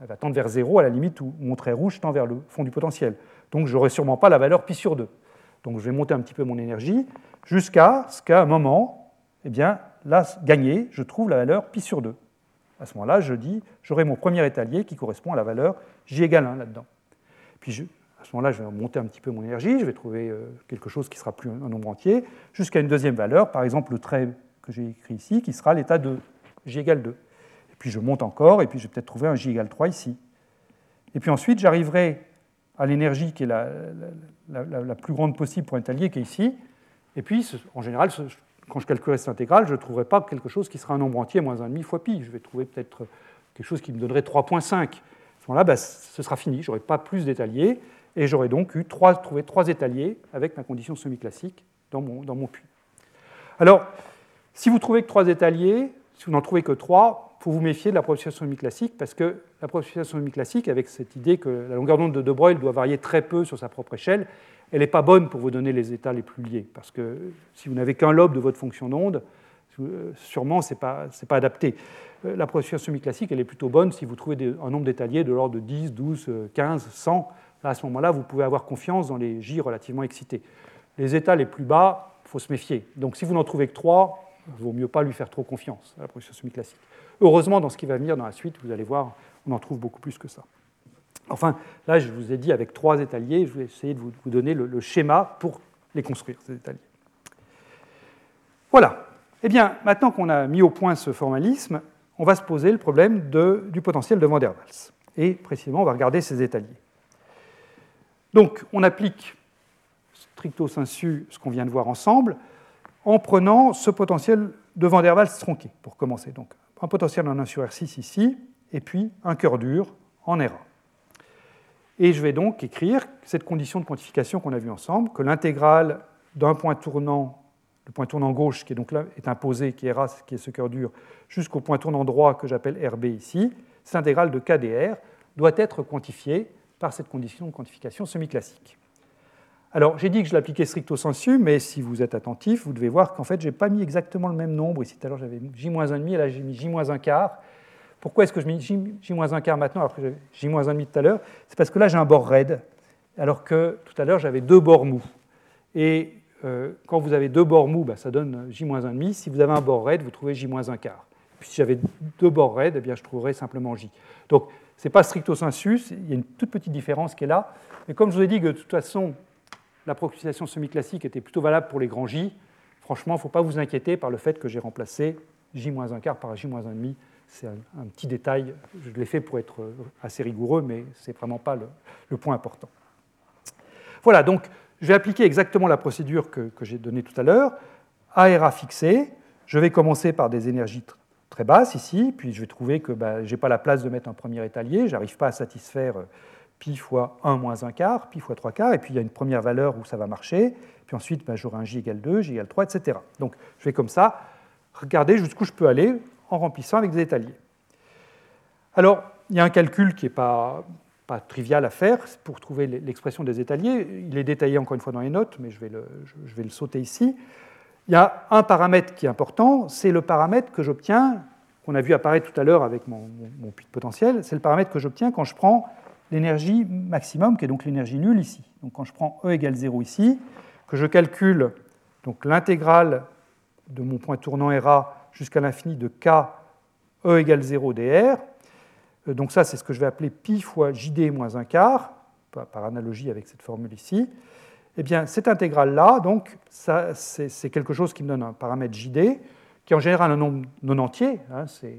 Elle va tendre vers 0 à la limite où mon trait rouge tend vers le fond du potentiel. Donc je n'aurai sûrement pas la valeur pi sur 2. Donc je vais monter un petit peu mon énergie jusqu'à ce qu'à un moment, eh bien, là, gagné, je trouve la valeur pi sur 2. À ce moment-là, je dis, j'aurai mon premier étalier qui correspond à la valeur j égale 1 là-dedans. Puis à ce moment-là, je vais monter un petit peu mon énergie, je vais trouver quelque chose qui sera plus un nombre entier, jusqu'à une deuxième valeur, par exemple le trait que j'ai écrit ici, qui sera l'état de j égale 2. Et puis je monte encore, et puis je vais peut-être trouver un j égale 3 ici. Et puis ensuite, j'arriverai à l'énergie qui est la plus grande possible pour un étalier, qui est ici. Et puis, en général, quand je calculerai cette intégrale, je ne trouverai pas quelque chose qui sera un nombre entier moins 1,5 fois pi. Je vais trouver peut-être quelque chose qui me donnerait 3,5. À ce moment-là, ce sera fini. Je n'aurai pas plus d'étaliers. Et j'aurai donc trouvé 3 étaliers avec ma condition semi-classique dans mon puits. Alors, si vous trouvez que 3 étaliers, si vous n'en trouvez que 3, il faut vous méfier de l'approximation semi-classique, parce que l'approximation semi-classique, avec cette idée que la longueur d'onde de De Broglie doit varier très peu sur sa propre échelle, elle n'est pas bonne pour vous donner les états les plus liés, parce que si vous n'avez qu'un lobe de votre fonction d'onde, sûrement ce n'est pas adapté. L'approximation semi-classique, elle est plutôt bonne si vous trouvez un nombre d'étaliers de l'ordre de 10, 12, 15, 100. Là, à ce moment-là, vous pouvez avoir confiance dans les J relativement excités. Les états les plus bas, il faut se méfier. Donc si vous n'en trouvez que 3, il vaut mieux pas lui faire trop confiance à l'approximation semi-classique. Heureusement, dans ce qui va venir dans la suite, vous allez voir, on en trouve beaucoup plus que ça. Enfin, là, je vous ai dit, avec 3 étaliers, je vais essayer de vous donner le schéma pour les construire, ces étaliers. Voilà. Eh bien, maintenant qu'on a mis au point ce formalisme, on va se poser le problème du potentiel de Van der Waals. Et précisément, on va regarder ces étaliers. Donc, on applique stricto sensu ce qu'on vient de voir ensemble, en prenant ce potentiel de Van der Waals tronqué, pour commencer. Donc, un potentiel en 1 sur R6 ici, et puis un cœur dur en RA. Et je vais donc écrire cette condition de quantification qu'on a vue ensemble, que l'intégrale d'un point tournant, le point tournant gauche, qui est donc là, est imposé, qui est RA, qui est ce cœur dur, jusqu'au point tournant droit que j'appelle RB ici, cette intégrale de KdR doit être quantifiée par cette condition de quantification semi-classique. Alors, j'ai dit que je l'appliquais stricto sensu, mais si vous êtes attentif, vous devez voir qu'en fait, je n'ai pas mis exactement le même nombre. Ici, tout à l'heure, j'avais J-1,5, et là, j'ai mis J-1 Pourquoi est-ce que je mets J-1 maintenant alors que j'avais J-1,5 tout à l'heure? C'est parce que là, j'ai un bord raide, alors que tout à l'heure, j'avais 2 bords mous. Et quand vous avez 2 bords mous, ça donne J-1,5. Si vous avez un bord raide, vous trouvez J-1. Puis si j'avais 2 bords raides, eh bien, je trouverais simplement J. Donc, ce n'est pas stricto sensu, il y a une toute petite différence qui est là. Mais comme je vous ai dit que de toute façon, l'approximation semi-classique était plutôt valable pour les grands J, franchement, il ne faut pas vous inquiéter par le fait que j'ai remplacé J-1 par J-1,5. C'est un petit détail, je l'ai fait pour être assez rigoureux, mais ce n'est vraiment pas le point important. Voilà, donc je vais appliquer exactement la procédure que j'ai donnée tout à l'heure. ARA fixé, je vais commencer par des énergies très basses ici, puis je vais trouver que je n'ai pas la place de mettre un premier étalier, je n'arrive pas à satisfaire pi fois 1 moins 1 quart, pi fois 3 quarts, et puis il y a une première valeur où ça va marcher, puis ensuite j'aurai un j égale 2, j égale 3, etc. Donc je vais comme ça regarder jusqu'où je peux aller en remplissant avec des étaliers. Alors, il y a un calcul qui n'est pas trivial à faire pour trouver l'expression des étaliers. Il est détaillé encore une fois dans les notes, mais je vais le sauter ici. Il y a un paramètre qui est important, c'est le paramètre que j'obtiens, qu'on a vu apparaître tout à l'heure avec mon puits de potentiel, c'est le paramètre que j'obtiens quand je prends l'énergie maximum, qui est donc l'énergie nulle ici. Donc quand je prends E égale 0 ici, que je calcule donc l'intégrale de mon point tournant RA jusqu'à l'infini de K E égale 0 dr. Donc ça, c'est ce que je vais appeler pi fois JD moins 1 quart, par analogie avec cette formule ici. Eh bien, cette intégrale-là, donc, c'est quelque chose qui me donne un paramètre JD, qui est en général un nombre non entier, hein, c'est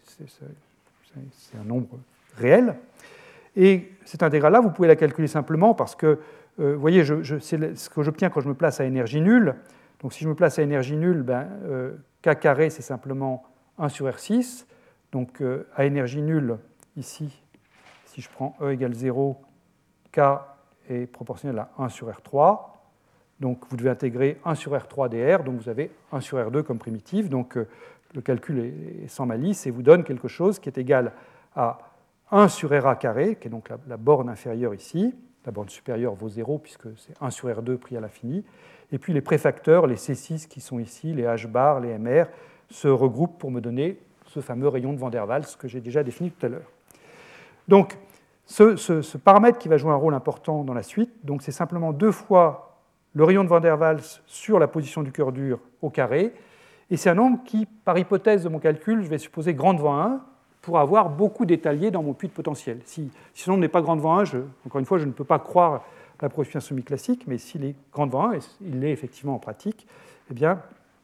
un nombre réel. Et cette intégrale-là, vous pouvez la calculer simplement parce que, vous voyez, c'est ce que j'obtiens quand je me place à énergie nulle. Donc, si je me place à énergie nulle, K carré, c'est simplement 1 sur R6. Donc, à énergie nulle, ici, si je prends E égale 0, K est proportionnel à 1 sur R3. Donc, vous devez intégrer 1 sur R3 dr, donc vous avez 1 sur R2 comme primitive. Donc, le calcul est sans malice et vous donne quelque chose qui est égal à 1 sur RA carré, qui est donc la borne inférieure ici. La borne supérieure vaut 0 puisque c'est 1 sur R2 pris à l'infini. Et puis les préfacteurs, les C6 qui sont ici, les H bar, les MR, se regroupent pour me donner ce fameux rayon de Van der Waals que j'ai déjà défini tout à l'heure. Donc, ce paramètre qui va jouer un rôle important dans la suite, donc c'est simplement 2 fois le rayon de Van der Waals sur la position du cœur dur au carré, et c'est un nombre qui, par hypothèse de mon calcul, je vais supposer grand devant 1 pour avoir beaucoup d'étaliers dans mon puits de potentiel. Si ce nombre n'est pas grand devant 1, encore une fois, je ne peux pas croire l'approximation semi-classique, mais s'il est grand devant 1, et il l'est effectivement en pratique, eh bien,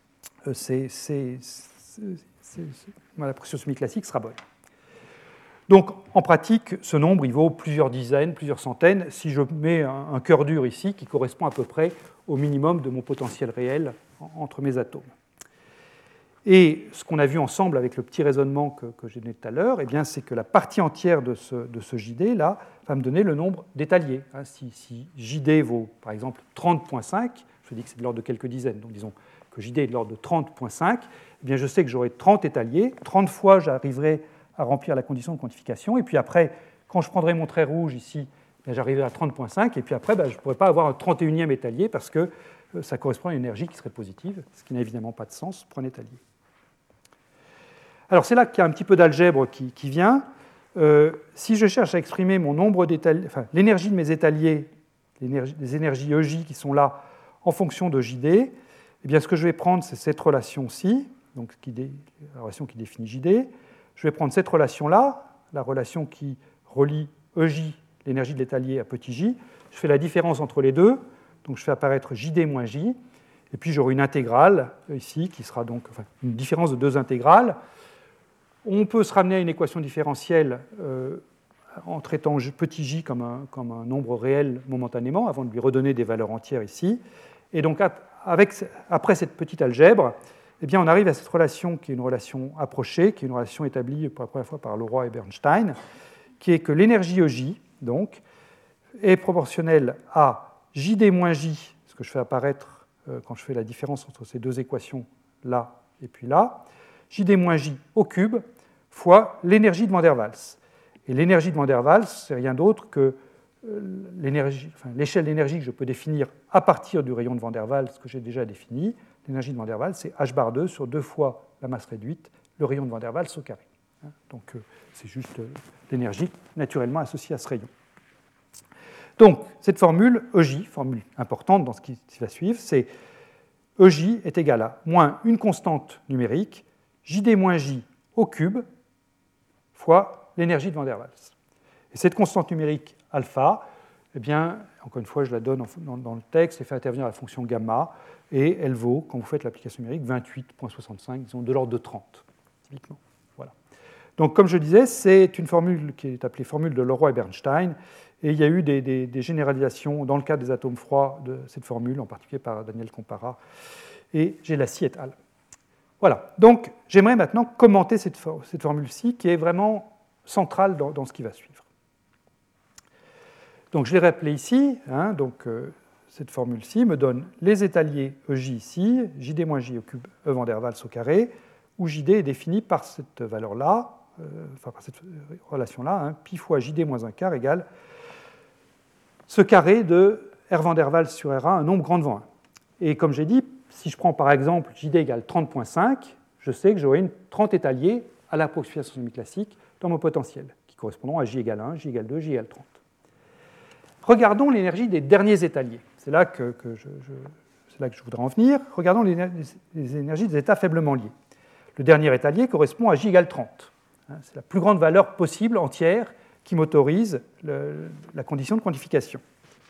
l'approximation semi-classique sera bonne. Donc, en pratique, ce nombre, il vaut plusieurs dizaines, plusieurs centaines, si je mets un cœur dur ici, qui correspond à peu près au minimum de mon potentiel réel entre mes atomes. Et ce qu'on a vu ensemble avec le petit raisonnement que j'ai donné tout à l'heure, eh bien, c'est que la partie entière de ce JD là va me donner le nombre d'étaliers. Si JD vaut, par exemple, 30,5, je dis que c'est de l'ordre de quelques dizaines, donc disons que JD est de l'ordre de 30,5, eh bien, je sais que j'aurai 30 étaliers, 30 fois j'arriverai à remplir la condition de quantification, et puis après, quand je prendrai mon trait rouge ici, j'arriverai à 30,5, et puis après, je ne pourrai pas avoir un 31e étalier parce que ça correspond à une énergie qui serait positive, ce qui n'a évidemment pas de sens pour un étalier. Alors c'est là qu'il y a un petit peu d'algèbre qui vient. Si je cherche à exprimer mon nombre d'étaliers, enfin, l'énergie de mes étaliers, les énergies EJ qui sont là en fonction de JD, eh bien, ce que je vais prendre, c'est cette relation-ci, donc la relation qui définit JD. Je vais prendre cette relation-là, la relation qui relie EJ, l'énergie de l'étalier, à petit j. Je fais la différence entre les deux, donc je fais apparaître JD moins J, et puis j'aurai une intégrale ici, qui sera donc une différence de 2 intégrales. On peut se ramener à une équation différentielle en traitant petit j comme un nombre réel momentanément, avant de lui redonner des valeurs entières ici. Et donc, après cette petite algèbre, eh bien, on arrive à cette relation qui est une relation approchée, qui est une relation établie pour la première fois par Leroy et Bernstein, qui est que l'énergie EJ donc, est proportionnelle à JD moins J, ce que je fais apparaître quand je fais la différence entre ces deux équations là et puis là, JD moins J au cube fois l'énergie de Van der Waals. Et l'énergie de Van der Waals, c'est rien d'autre que l'échelle d'énergie que je peux définir à partir du rayon de Van der Waals que j'ai déjà défini. L'énergie de Van der Waals, c'est h bar 2 sur 2 fois la masse réduite, le rayon de Van der Waals au carré. Donc c'est juste l'énergie naturellement associée à ce rayon. Donc cette formule EJ, formule importante dans ce qui va suivre, c'est EJ est égal à moins une constante numérique, JD moins J au cube, fois l'énergie de Van der Waals. Et cette constante numérique alpha, eh bien, encore une fois, je la donne dans le texte et fait intervenir la fonction gamma, et elle vaut, quand vous faites l'application numérique, 28,65, disons de l'ordre de 30, typiquement. Voilà. Donc, comme je disais, c'est une formule qui est appelée formule de Leroy et Bernstein, et il y a eu des généralisations dans le cadre des atomes froids de cette formule, en particulier par Daniel Compara et Gelassi et al. Voilà. Donc, j'aimerais maintenant commenter cette formule-ci, qui est vraiment centrale dans ce qui va suivre. Donc, je l'ai rappelé ici. Cette formule-ci me donne les étaliers EJ ici, JD moins J au cube E Van der Waals au carré, où JD est défini par cette valeur-là, par cette relation-là, pi fois JD moins un quart égale ce carré de R Van der Waals sur RA, un nombre grand devant 1. Et comme j'ai dit, si je prends par exemple JD égale 30,5, je sais que j'aurai 30 étaliers à l'approximation semi-classique dans mon potentiel, qui correspondront à J égale 1, J égale 2, J égale 30. Regardons l'énergie des derniers étaliers. C'est là que je voudrais en venir. Regardons les énergies des états faiblement liés. Le dernier étalier correspond à J égale 30. C'est la plus grande valeur possible entière qui m'autorise la condition de quantification.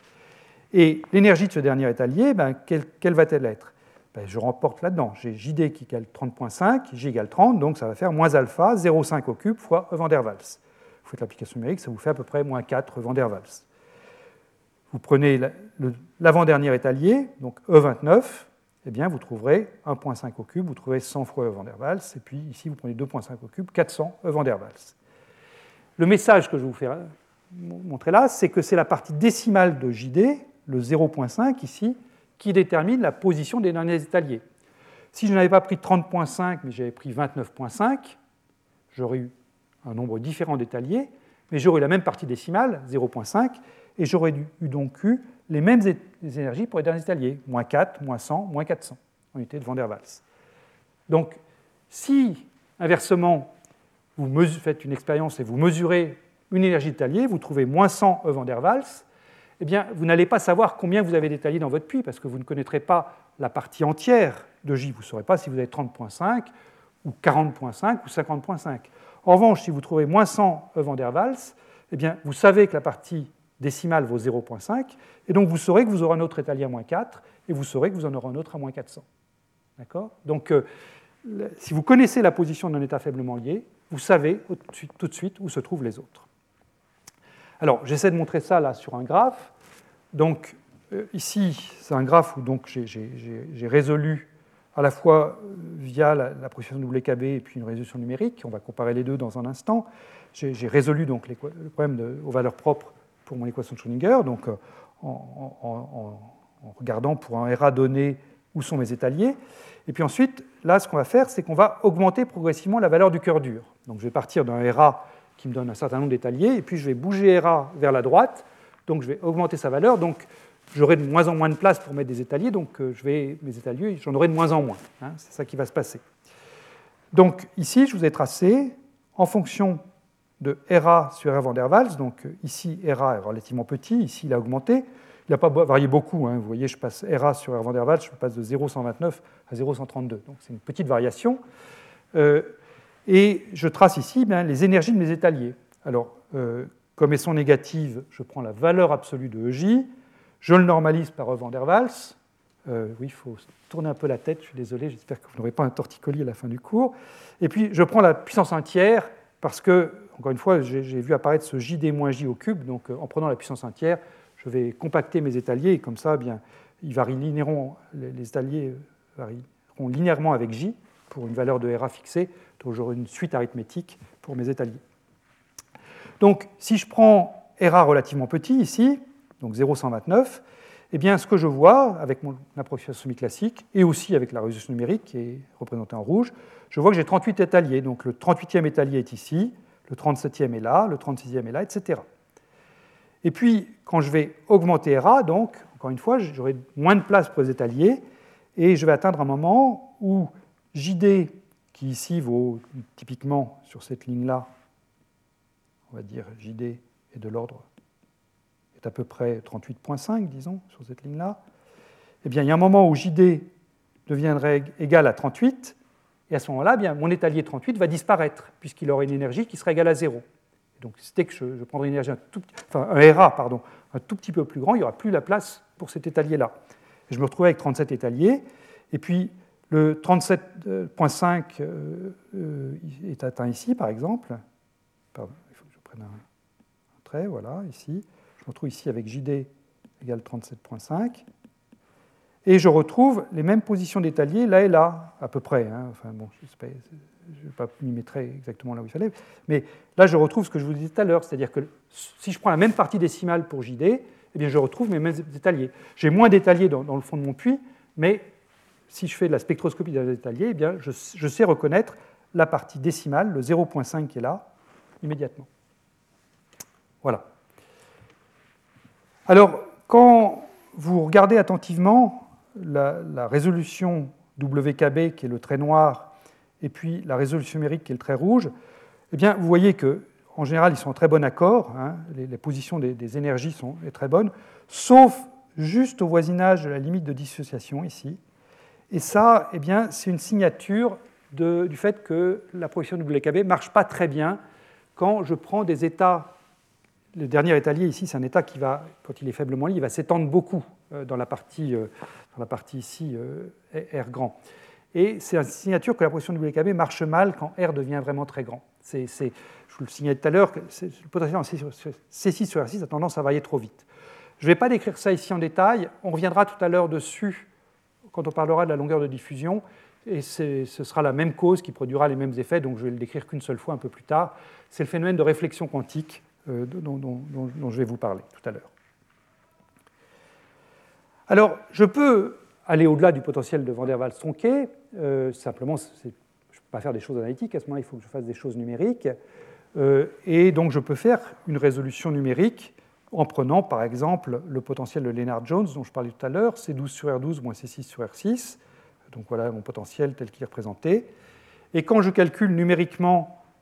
Et l'énergie de ce dernier étalier, quelle va-t-elle être ? Je remporte là-dedans. J'ai JD qui égale 30,5, J égale 30, donc ça va faire moins alpha, 0,5 au cube fois E Van der Waals. Vous faites l'application numérique, ça vous fait à peu près moins 4 Van der Waals. Vous prenez l'avant-dernier étalier, donc E29, eh bien vous trouverez 1,5 au cube, vous trouverez 100 fois E Van der Waals, et puis ici vous prenez 2,5 au cube, 400 E Van der Waals. Le message que je vais vous faire montrer là, c'est que c'est la partie décimale de JD, le 0,5 ici, qui détermine la position des derniers étaliers. Si je n'avais pas pris 30,5, mais j'avais pris 29,5, j'aurais eu un nombre différent d'étaliers, mais j'aurais eu la même partie décimale, 0,5, et j'aurais donc eu les mêmes énergies pour les derniers étaliers, moins 4, moins 100, moins 400, en unité de Van der Waals. Donc, si, inversement, vous faites une expérience et vous mesurez une énergie d'étalier, vous trouvez moins 100 E van der Waals, eh bien, vous n'allez pas savoir combien vous avez d'étalier dans votre puits, parce que vous ne connaîtrez pas la partie entière de J. Vous ne saurez pas si vous avez 30,5 ou 40,5 ou 50,5. En revanche, si vous trouvez moins 100 E van der Waals, eh bien, vous savez que la partie décimale vaut 0,5, et donc vous saurez que vous aurez un autre étalier à moins 4, et vous saurez que vous en aurez un autre à moins 400. D'accord ? Donc, si vous connaissez la position d'un état faiblement lié, vous savez tout de suite où se trouvent les autres. Alors, j'essaie de montrer ça là sur un graphe. Donc, ici, c'est un graphe où j'ai résolu à la fois via l'approximation WKB et puis une résolution numérique. On va comparer les deux dans un instant. J'ai résolu donc le problème aux valeurs propres pour mon équation de Schrödinger, donc en regardant pour un RA donné où sont mes étaliers. Et puis ensuite, là, ce qu'on va faire, c'est qu'on va augmenter progressivement la valeur du cœur dur. Donc je vais partir d'un RA qui me donne un certain nombre d'étaliers, et puis je vais bouger RA vers la droite, donc je vais augmenter sa valeur, donc j'aurai de moins en moins de place pour mettre des étaliers, donc mes étaliers, j'en aurai de moins en moins. Hein, c'est ça qui va se passer. Donc ici, je vous ai tracé, en fonction de RA sur R van der Waals, donc ici RA est relativement petit, ici il a augmenté, il n'a pas varié beaucoup, hein, vous voyez, je passe RA sur R van der Waals, je passe de 0,129 à 0,132, donc c'est une petite variation. Et je trace ici les énergies de mes étaliers. Alors, comme elles sont négatives, je prends la valeur absolue de EJ, je le normalise par E van der Waals. Oui, il faut tourner un peu la tête, je suis désolé, j'espère que vous n'aurez pas un torticolis à la fin du cours. Et puis, je prends la puissance 1 tiers, parce que, encore une fois, j'ai vu apparaître ce JD moins J au cube, donc en prenant la puissance 1 tiers, je vais compacter mes étaliers, et comme ça, ils varient linéairement, les étaliers varieront linéairement avec J, pour une valeur de RA fixée, donc j'aurai une suite arithmétique pour mes étaliers. Donc, si je prends RA relativement petit ici, donc 0,129, eh bien, ce que je vois avec mon approximation semi-classique, et aussi avec la résolution numérique qui est représentée en rouge, je vois que j'ai 38 étaliers. Donc le 38e étalier est ici, le 37e est là, le 36e est là, etc. Et puis, quand je vais augmenter RA, donc, encore une fois, j'aurai moins de place pour les étaliers, et je vais atteindre un moment où JD, qui ici vaut typiquement sur cette ligne-là, on va dire JD est de l'ordre, est à peu près 38,5, disons, sur cette ligne-là, eh bien, il y a un moment où JD deviendrait égal à 38, et à ce moment-là, bien, mon étalier 38 va disparaître, puisqu'il aurait une énergie qui serait égale à 0. Et donc, dès que je prendrai une énergie un RA, un tout petit peu plus grand, il n'y aura plus la place pour cet étalier-là. Et je me retrouve avec 37 étaliers, et puis le 37,5 est atteint ici, par exemple. Pardon, il faut que je prenne un trait, voilà, ici. Je me retrouve ici avec JD égale 37,5. Et je retrouve les mêmes positions d'étalier là et là, à peu près. Hein. Enfin, bon, je ne vais pas m'y mettre exactement là où il fallait. Mais là, je retrouve ce que je vous disais tout à l'heure. C'est-à-dire que si je prends la même partie décimale pour JD, eh bien, je retrouve mes mêmes étaliers. J'ai moins d'étaliers dans le fond de mon puits, mais si je fais de la spectroscopie des étaliers, eh bien, je sais reconnaître la partie décimale, le 0,5 qui est là, immédiatement. Voilà. Alors, quand vous regardez attentivement la résolution WKB, qui est le trait noir, et puis la résolution numérique, qui est le trait rouge, eh bien, vous voyez qu'en général, ils sont en très bon accord. Hein, les positions des énergies sont très bonnes, sauf juste au voisinage de la limite de dissociation, ici. Et ça, eh bien, c'est une signature du fait que la projection WKB ne marche pas très bien quand je prends des états. Le dernier étalier ici, c'est un état qui va, quand il est faiblement lié, il va s'étendre beaucoup dans la partie ici, R grand. Et c'est une signature que la projection WKB marche mal quand R devient vraiment très grand. Je vous le signalais tout à l'heure, que le potentiel en C6 sur R6 a tendance à varier trop vite. Je ne vais pas décrire ça ici en détail, on reviendra tout à l'heure dessus quand on parlera de la longueur de diffusion, et ce sera la même cause qui produira les mêmes effets, donc je vais le décrire qu'une seule fois un peu plus tard. C'est le phénomène de réflexion quantique dont je vais vous parler tout à l'heure. Alors, je peux aller au-delà du potentiel de van der Waals tronqué, simplement, je ne peux pas faire des choses analytiques, à ce moment-là, il faut que je fasse des choses numériques, et donc je peux faire une résolution numérique en prenant, par exemple, le potentiel de Lennard-Jones, dont je parlais tout à l'heure, C12 sur R12 moins C6 sur R6, donc voilà mon potentiel tel qu'il est représenté, et quand je calcule numériquement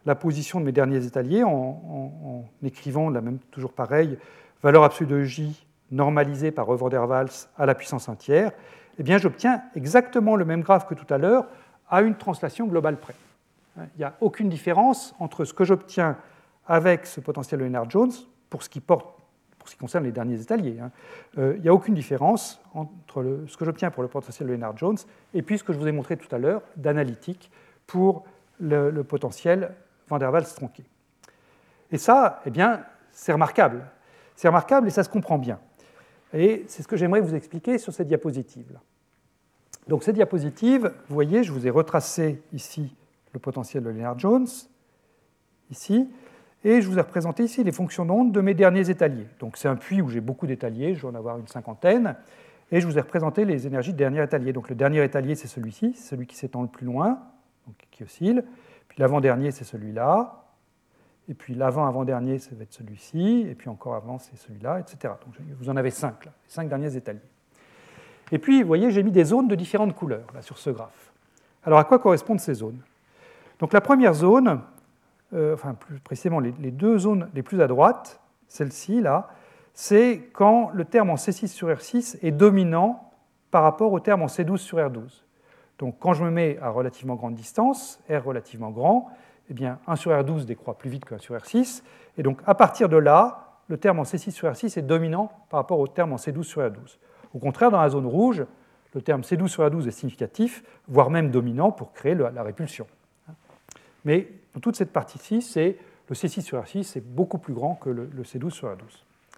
la position de mes derniers étaliers en écrivant toujours pareil, valeur absolue de J normalisée par Van der Waals à la puissance 1 tiers, eh bien j'obtiens exactement le même graphe que tout à l'heure à une translation globale près. Il n'y a aucune différence entre ce que j'obtiens avec ce potentiel de Lennard-Jones pour ce qui concerne les derniers étaliers. Il n'y a aucune différence entre ce que j'obtiens pour le potentiel de Lennard-Jones et puis ce que je vous ai montré tout à l'heure d'analytique pour le potentiel Van der Waals tronqué. Et ça, eh bien, c'est remarquable. C'est remarquable et ça se comprend bien. Et c'est ce que j'aimerais vous expliquer sur cette diapositive-là. Donc cette diapositive, vous voyez, je vous ai retracé ici le potentiel de Lennard-Jones, ici, et je vous ai représenté ici les fonctions d'onde de mes derniers étaliers. Donc c'est un puits où j'ai beaucoup d'étaliers, je dois en avoir une cinquantaine, et je vous ai représenté les énergies de dernier étalier. Donc le dernier étalier, c'est celui-ci, c'est celui qui s'étend le plus loin, donc qui oscille, puis l'avant-dernier, c'est celui-là, et puis l'avant-avant-dernier, ça va être celui-ci, et puis encore avant, c'est celui-là, etc. Donc vous en avez 5, là, les 5 derniers étaliers. Et puis, vous voyez, j'ai mis des zones de différentes couleurs, là, sur ce graphe. Alors, à quoi correspondent ces zones? Donc, la première zone, enfin, plus précisément, les deux zones les plus à droite, celle-ci, là, c'est quand le terme en C6 sur R6 est dominant par rapport au terme en C12 sur R12. Donc, quand je me mets à relativement grande distance, R relativement grand, eh bien, 1 sur R12 décroît plus vite que 1 sur R6. Et donc, à partir de là, le terme en C6 sur R6 est dominant par rapport au terme en C12 sur R12. Au contraire, dans la zone rouge, le terme C12 sur R12 est significatif, voire même dominant pour créer la répulsion. Mais dans toute cette partie-ci, le C6 sur R6 est beaucoup plus grand que le C12 sur R12.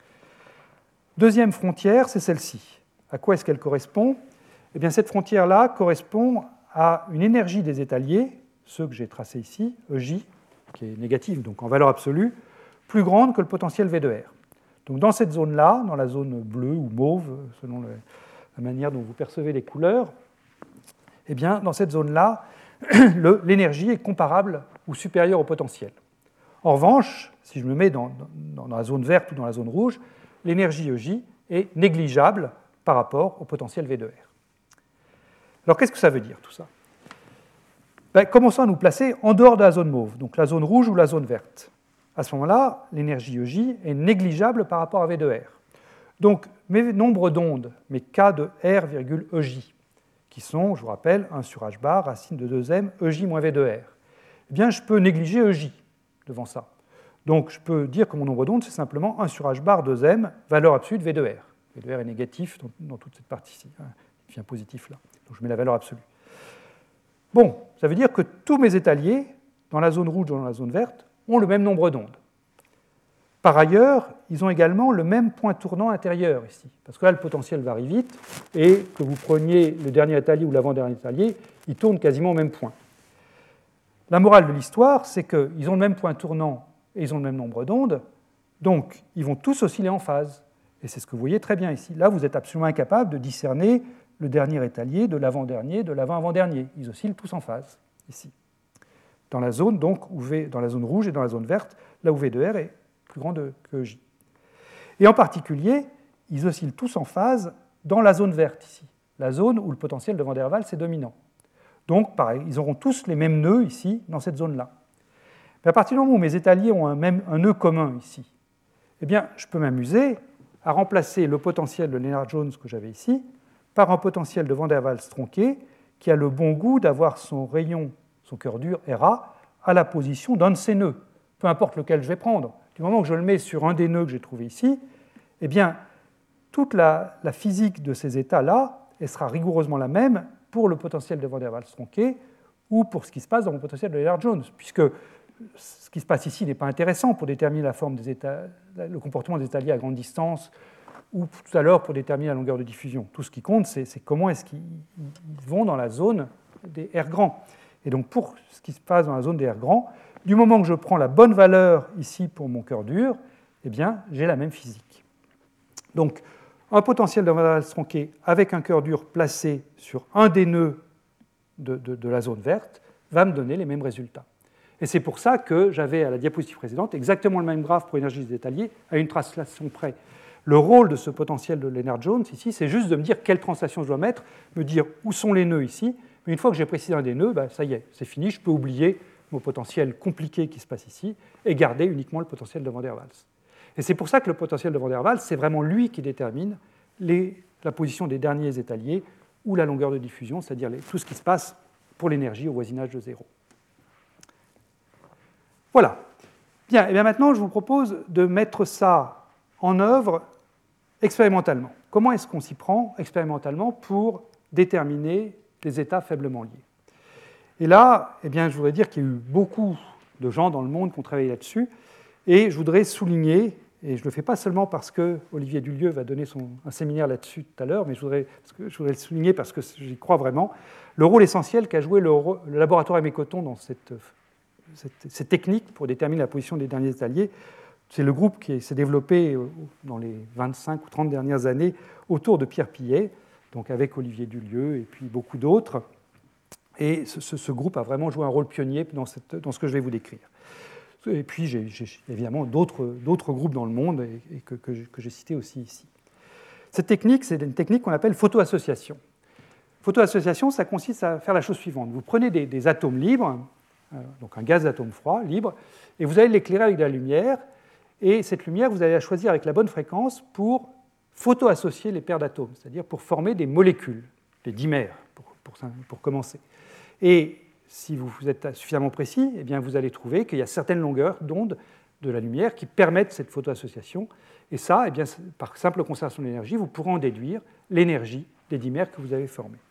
Deuxième frontière, c'est celle-ci. À quoi est-ce qu'elle correspond? Eh bien, cette frontière-là correspond à une énergie des étaliers, ceux que j'ai tracés ici, EJ, qui est négative, donc en valeur absolue, plus grande que le potentiel V de R. Donc dans cette zone-là, dans la zone bleue ou mauve, selon la manière dont vous percevez les couleurs, eh bien, dans cette zone-là, l'énergie est comparable ou supérieure au potentiel. En revanche, si je me mets dans la zone verte ou dans la zone rouge, l'énergie EJ est négligeable par rapport au potentiel V de R. Alors qu'est-ce que ça veut dire tout ça? Commençons à nous placer en dehors de la zone mauve, donc la zone rouge ou la zone verte. À ce moment-là, l'énergie EJ est négligeable par rapport à V de R. Donc, mes nombres d'ondes, mes K de R, EJ, qui sont, je vous rappelle, 1 sur H bar, racine de 2m, EJ moins V de R, eh bien, je peux négliger EJ devant ça. Donc, je peux dire que mon nombre d'ondes, c'est simplement 1 sur H bar, 2m, valeur absolue de V de R. V de R est négatif dans toute cette partie-ci, hein, il devient positif là. Donc, je mets la valeur absolue. Bon, ça veut dire que tous mes étaliers, dans la zone rouge ou dans la zone verte, ont le même nombre d'ondes. Par ailleurs, ils ont également le même point tournant intérieur ici, parce que là, le potentiel varie vite, et que vous preniez le dernier étalier ou l'avant-dernier étalier, ils tournent quasiment au même point. La morale de l'histoire, c'est qu'ils ont le même point tournant et ils ont le même nombre d'ondes, donc ils vont tous osciller en phase. Et c'est ce que vous voyez très bien ici. Là, vous êtes absolument incapable de discerner le dernier étalier de l'avant-dernier, de l'avant-avant-dernier. Ils oscillent tous en phase, ici. Dans la zone, donc, dans la zone rouge et dans la zone verte, là où V de R est plus grand que J. Et en particulier, ils oscillent tous en phase dans la zone verte, ici, la zone où le potentiel de Van der Waals est dominant. Donc, pareil, ils auront tous les mêmes nœuds ici, dans cette zone-là. Mais à partir du moment où mes étaliers ont un nœud commun ici, eh bien, je peux m'amuser à remplacer le potentiel de Lennard-Jones que j'avais ici par un potentiel de Van der Waals tronqué qui a le bon goût d'avoir son rayon, son cœur dur, Ra, à la position d'un de ces nœuds, peu importe lequel je vais prendre. Du moment que je le mets sur un des nœuds que j'ai trouvé ici, eh bien, toute la physique de ces états-là, elle sera rigoureusement la même pour le potentiel de Van der Waals tronqué ou pour ce qui se passe dans mon potentiel de Lennard-Jones, puisque ce qui se passe ici n'est pas intéressant pour déterminer la forme des états, le comportement des étaliers à grande distance, ou tout à l'heure pour déterminer la longueur de diffusion. Tout ce qui compte, c'est comment est-ce qu'ils vont dans la zone des R grands. Et donc pour ce qui se passe dans la zone des R grands, du moment que je prends la bonne valeur ici pour mon cœur dur, eh bien, j'ai la même physique. Donc, un potentiel de Van der Waals tronqué avec un cœur dur placé sur un des nœuds de la zone verte va me donner les mêmes résultats. Et c'est pour ça que j'avais à la diapositive précédente exactement le même graphe pour énergie des étaliers à une translation près. Le rôle de ce potentiel de Lennard-Jones ici, c'est juste de me dire quelle translation je dois mettre, me dire où sont les nœuds ici. Mais une fois que j'ai précisé un des nœuds, ça y est, c'est fini, je peux oublier au potentiel compliqué qui se passe ici, et garder uniquement le potentiel de Van der Waals. Et c'est pour ça que le potentiel de Van der Waals, c'est vraiment lui qui détermine la position des derniers étaliers ou la longueur de diffusion, c'est-à-dire tout ce qui se passe pour l'énergie au voisinage de zéro. Voilà. Bien, et bien maintenant, je vous propose de mettre ça en œuvre expérimentalement. Comment est-ce qu'on s'y prend expérimentalement pour déterminer les états faiblement liés? Et là, eh bien, je voudrais dire qu'il y a eu beaucoup de gens dans le monde qui ont travaillé là-dessus, et je voudrais souligner, et je ne le fais pas seulement parce que Olivier Dulieu va donner un séminaire là-dessus tout à l'heure, mais je voudrais le souligner parce que j'y crois vraiment, le rôle essentiel qu'a joué le laboratoire Aimé Cotton dans ces techniques pour déterminer la position des derniers étaliers. C'est le groupe qui s'est développé dans les 25 ou 30 dernières années autour de Pierre Pillet, donc avec Olivier Dulieu et puis beaucoup d'autres. Et ce groupe a vraiment joué un rôle pionnier dans ce que je vais vous décrire. Et puis j'ai évidemment d'autres groupes dans le monde et que j'ai cités aussi ici. Cette technique, c'est une technique qu'on appelle photoassociation. Photoassociation, ça consiste à faire la chose suivante. Vous prenez des atomes libres, donc un gaz d'atomes froids libre, et vous allez l'éclairer avec de la lumière, et cette lumière, vous allez la choisir avec la bonne fréquence pour photoassocier les paires d'atomes, c'est-à-dire pour former des molécules, des dimères, pour commencer. Et si vous êtes suffisamment précis, eh bien vous allez trouver qu'il y a certaines longueurs d'onde de la lumière qui permettent cette photoassociation. Et ça, eh bien, par simple conservation d'énergie, vous pourrez en déduire l'énergie des dimères que vous avez formées.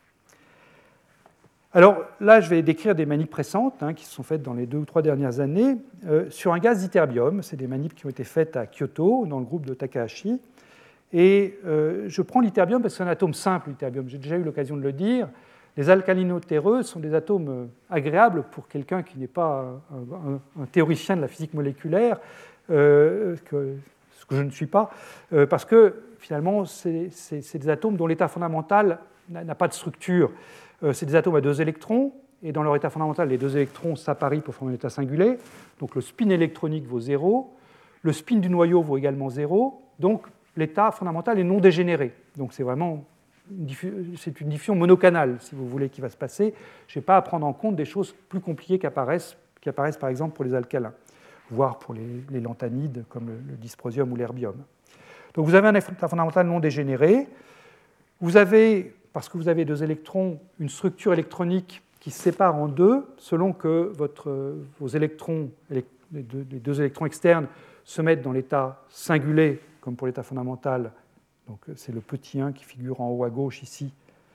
Alors là, je vais décrire des manips récentes qui se sont faites dans les 2 ou 3 dernières années sur un gaz d'ytterbium. C'est des manips qui ont été faites à Kyoto, dans le groupe de Takahashi. Et je prends l'ytterbium parce que c'est un atome simple, l'ytterbium. J'ai déjà eu l'occasion de le dire. Les alcalino-terreux sont des atomes agréables pour quelqu'un qui n'est pas un théoricien de la physique moléculaire, ce que je ne suis pas, parce que finalement, c'est des atomes dont l'état fondamental n'a pas de structure. C'est des atomes à 2 électrons, et dans leur état fondamental, les 2 électrons s'apparient pour former un état singulier. Donc le spin électronique vaut 0, le spin du noyau vaut également 0, donc l'état fondamental est non dégénéré. Donc c'est vraiment une diffusion monocanale, si vous voulez, qui va se passer. Je n'ai pas à prendre en compte des choses plus compliquées qui apparaissent par exemple pour les alcalins, voire pour les lanthanides comme le dysprosium ou l'herbium. Donc vous avez un état fondamental non dégénéré. Vous avez, parce que vous avez 2 électrons, une structure électronique qui se sépare en 2 selon que vos électrons, les 2 électrons externes, se mettent dans l'état singulier, comme pour l'état fondamental. Donc c'est le petit 1 qui figure en haut à gauche ici,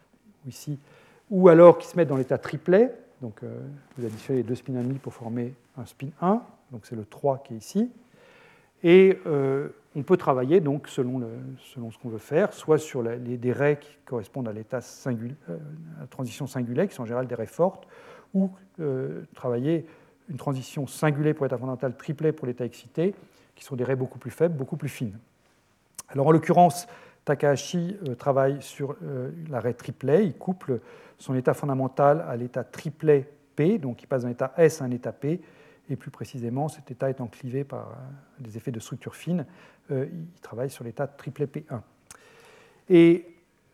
ou alors qui se mettent dans l'état triplet. Donc vous additionnez les 2 spins 1,5 pour former un spin 1, donc c'est le 3 qui est ici. Et on peut travailler donc selon ce qu'on veut faire, soit sur des raies qui correspondent à l'état à la transition singulière, qui sont en général des raies fortes, ou travailler une transition singulière pour l'état fondamental, triplet pour l'état excité, qui sont des raies beaucoup plus faibles, beaucoup plus fines. Alors en l'occurrence, Takahashi travaille sur la raie triplet, il couple son état fondamental à l'état triplet P, donc il passe d'un état S à un état P, et plus précisément, cet état étant clivé par des effets de structure fine, il travaille sur l'état triplet P1. Et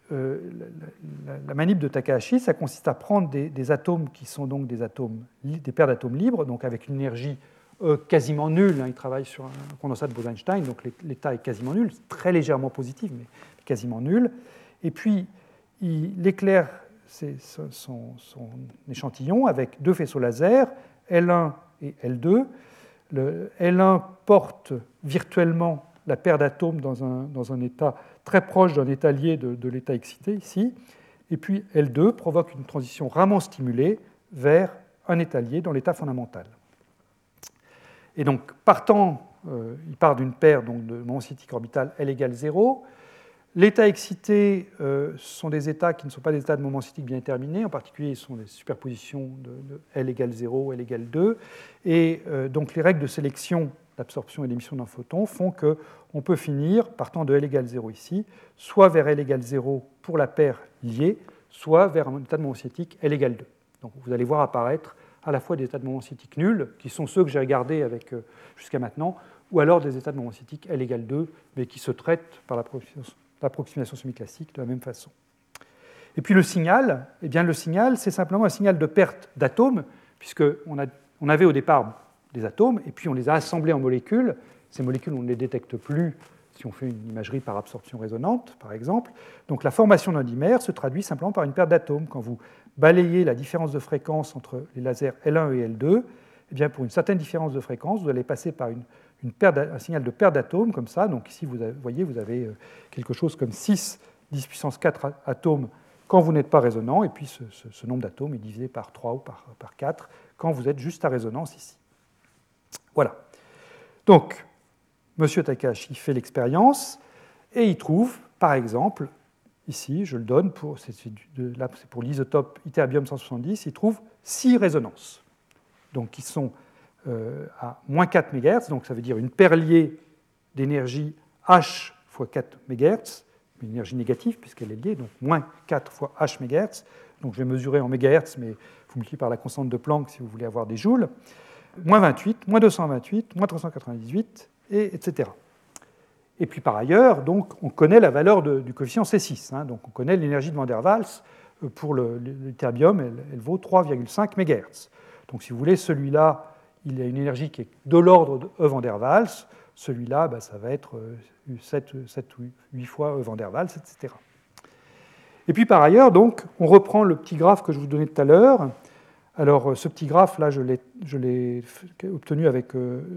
la manip de Takahashi, ça consiste à prendre des atomes qui sont donc des paires d'atomes libres, donc avec une énergie quasiment nulle. Il travaille sur un condensat de Bose-Einstein, donc l'état est quasiment nul, très légèrement positif, mais quasiment nul. Et puis, il éclaire son échantillon avec 2 faisceaux laser, L1 et L2. Le L1 porte virtuellement la paire d'atomes dans un état très proche d'un état lié de l'état excité, ici. Et puis L2 provoque une transition Raman stimulée vers un état lié dans l'état fondamental. Et donc, il part d'une paire donc, de moments cinétiques orbitales L égale 0. L'état excité sont des états qui ne sont pas des états de moments cinétiques bien déterminés, en particulier, ce sont des superpositions de L égale 0, L égale 2. Et donc, les règles de sélection d'absorption et d'émission d'un photon font qu'on peut finir, partant de L égale 0 ici, soit vers L égale 0 pour la paire liée, soit vers un état de moment cinétique L égale 2. Donc, vous allez voir apparaître à la fois des états de moment cinétique nuls, qui sont ceux que j'ai regardés jusqu'à maintenant, ou alors des états de moment cinétique L égale 2, mais qui se traitent par l'approximation semi-classique de la même façon. Et puis le signal, c'est simplement un signal de perte d'atomes, puisqu'on a on avait au départ des atomes, et puis on les a assemblés en molécules. Ces molécules, on ne les détecte plus si on fait une imagerie par absorption résonante, par exemple. Donc la formation d'un dimère se traduit simplement par une paire d'atomes. Quand vous balayez la différence de fréquence entre les lasers L1 et L2, eh bien, pour une certaine différence de fréquence, vous allez passer par un signal de paire d'atomes, comme ça. Donc ici, vous voyez, vous avez quelque chose comme 6, 10 puissance 4 atomes quand vous n'êtes pas résonant, et puis ce nombre d'atomes est divisé par 3 ou par 4 quand vous êtes juste à résonance ici. Voilà. Donc, M. Takahashi fait l'expérience, et il trouve, par exemple, ici, je le donne, là c'est pour l'isotope ytterbium 170, il trouve 6 résonances. Donc, qui sont à moins 4 MHz, donc ça veut dire une paire liée d'énergie H fois 4 MHz, une énergie négative puisqu'elle est liée, donc moins 4 fois H MHz. Donc je vais mesurer en MHz, mais vous multipliez par la constante de Planck si vous voulez avoir des joules. Moins 28, moins 228, moins 398, etc. Et puis par ailleurs, donc, on connaît la valeur du coefficient C6. Hein, donc on connaît l'énergie de Van der Waals. Pour l'ytterbium, elle vaut 3,5 MHz. Donc si vous voulez, celui-là, il a une énergie qui est de l'ordre de E Van der Waals. Celui-là, ça va être 7 ou 8 fois E Van der Waals, etc. Et puis par ailleurs, donc, on reprend le petit graphe que je vous donnais tout à l'heure. Alors ce petit graphe-là, je l'ai obtenu avec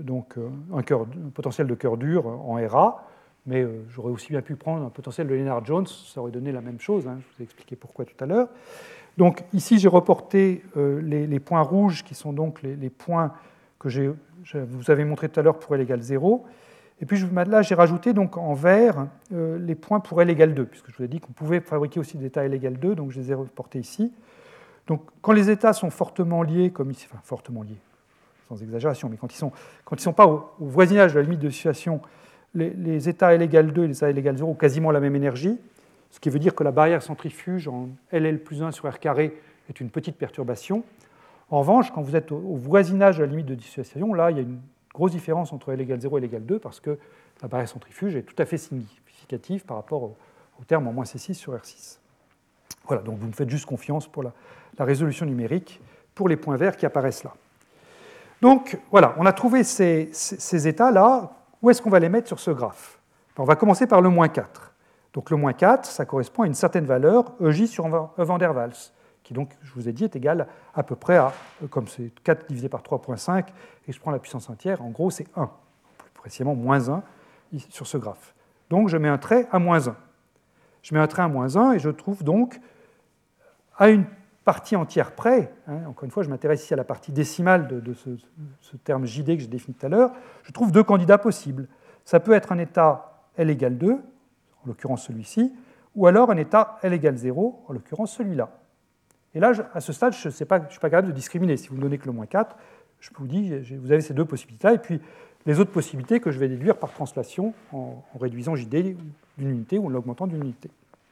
un potentiel de cœur dur en Ra, mais j'aurais aussi bien pu prendre un potentiel de Lennard-Jones, ça aurait donné la même chose, hein, je vous ai expliqué pourquoi tout à l'heure. Donc ici, j'ai reporté les points rouges, qui sont donc les points que je vous avais montré tout à l'heure pour L égale 0. Et puis là, j'ai rajouté donc en vert les points pour L égale 2, puisque je vous ai dit qu'on pouvait fabriquer aussi des états L égale 2, donc je les ai reportés ici. Donc quand les états sont fortement liés, comme ici, enfin fortement liés, sans exagération, mais quand ils sont pas au voisinage de la limite de situation, les états L égale 2 et les états L égale 0 ont quasiment la même énergie, ce qui veut dire que la barrière centrifuge en LL plus 1 sur R carré est une petite perturbation. En revanche, quand vous êtes au voisinage de la limite de dissociation, là, il y a une grosse différence entre L égale 0 et L égale 2 parce que la barrière centrifuge est tout à fait significative par rapport au terme en moins C6 sur R6. Voilà, donc vous me faites juste confiance pour la résolution numérique pour les points verts qui apparaissent là. Donc voilà, on a trouvé ces états-là. Où est-ce qu'on va les mettre sur ce graphe? On va commencer par le moins 4. Donc le moins 4, ça correspond à une certaine valeur, EJ sur E Van der Waals, qui donc, je vous ai dit, est égal à peu près à, comme c'est 4 divisé par 3,5, et je prends la puissance entière, en gros c'est 1, plus précisément moins 1 sur ce graphe. Donc je mets un trait à moins 1. Je mets un trait à moins 1 et je trouve donc, à une partie entière près, hein, encore une fois je m'intéresse ici à la partie décimale de ce terme JD que j'ai défini tout à l'heure, je trouve 2 candidats possibles. Ça peut être un état L égale 2, en l'occurrence celui-ci, ou alors un état L égale 0, en l'occurrence celui-là. Et là, à ce stade, je ne suis pas capable de discriminer. Si vous ne donnez que le moins 4, je vous dis, vous avez ces 2 possibilités-là, et puis les autres possibilités que je vais déduire par translation en réduisant JD d'une unité ou en l'augmentant d'une unité.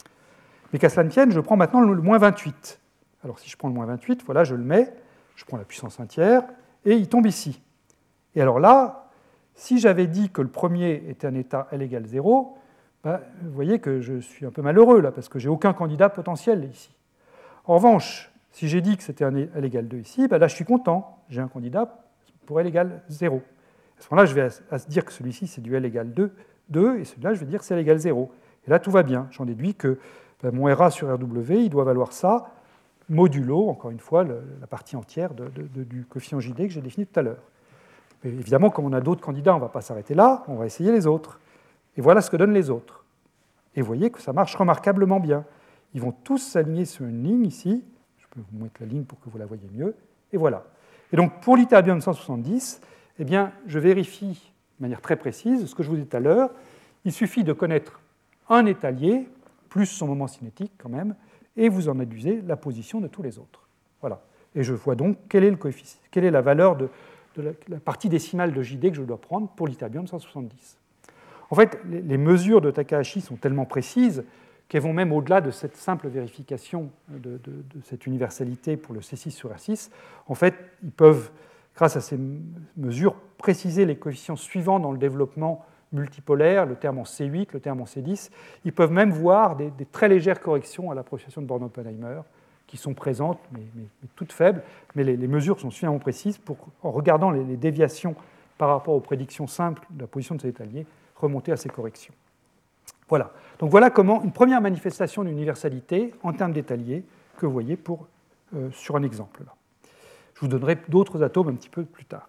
Mais qu'à cela ne tienne, je prends maintenant le moins 28. Alors si je prends le moins 28, voilà, je le mets, je prends la puissance entière, et il tombe ici. Et alors là, si j'avais dit que le premier était un état L égale 0, vous voyez que je suis un peu malheureux là, parce que je n'ai aucun candidat potentiel ici. En revanche, si j'ai dit que c'était un L égale 2 ici, là je suis content, j'ai un candidat pour L égale 0. À ce moment-là, je vais dire que celui-ci c'est du L égale 2, et celui-là je vais dire que c'est L égale 0. Et là tout va bien, j'en déduis que mon RA sur RW, il doit valoir ça, modulo, encore une fois, la partie entière du coefficient JD que j'ai défini tout à l'heure. Mais évidemment, comme on a d'autres candidats, on ne va pas s'arrêter là, on va essayer les autres. Et voilà ce que donnent les autres. Et vous voyez que ça marche remarquablement bien. Ils vont tous s'aligner sur une ligne ici. Je peux vous mettre la ligne pour que vous la voyez mieux. Et voilà. Et donc, pour l'ytterbium 170, eh bien, je vérifie de manière très précise ce que je vous disais tout à l'heure. Il suffit de connaître un état lié, plus son moment cinétique quand même, et vous en déduisez la position de tous les autres. Voilà. Et je vois donc quel est le coefficient, quelle est la valeur de la partie décimale de JD que je dois prendre pour l'ytterbium 170. En fait, les mesures de Takahashi sont tellement précises qu'elles vont même au-delà de cette simple vérification de cette universalité pour le C6 sur R6. En fait, ils peuvent, grâce à ces mesures, préciser les coefficients suivants dans le développement multipolaire, le terme en C8, le terme en C10. Ils peuvent même voir des très légères corrections à l'approximation de Born-Oppenheimer qui sont présentes, mais toutes faibles, mais les mesures sont suffisamment précises pour, en regardant les déviations par rapport aux prédictions simples de la position de ces étaliers, remonter à ces corrections. Voilà. Donc voilà comment une première manifestation d'universalité en termes d'étaliers que vous voyez sur un exemple là. Je vous donnerai d'autres atomes un petit peu plus tard.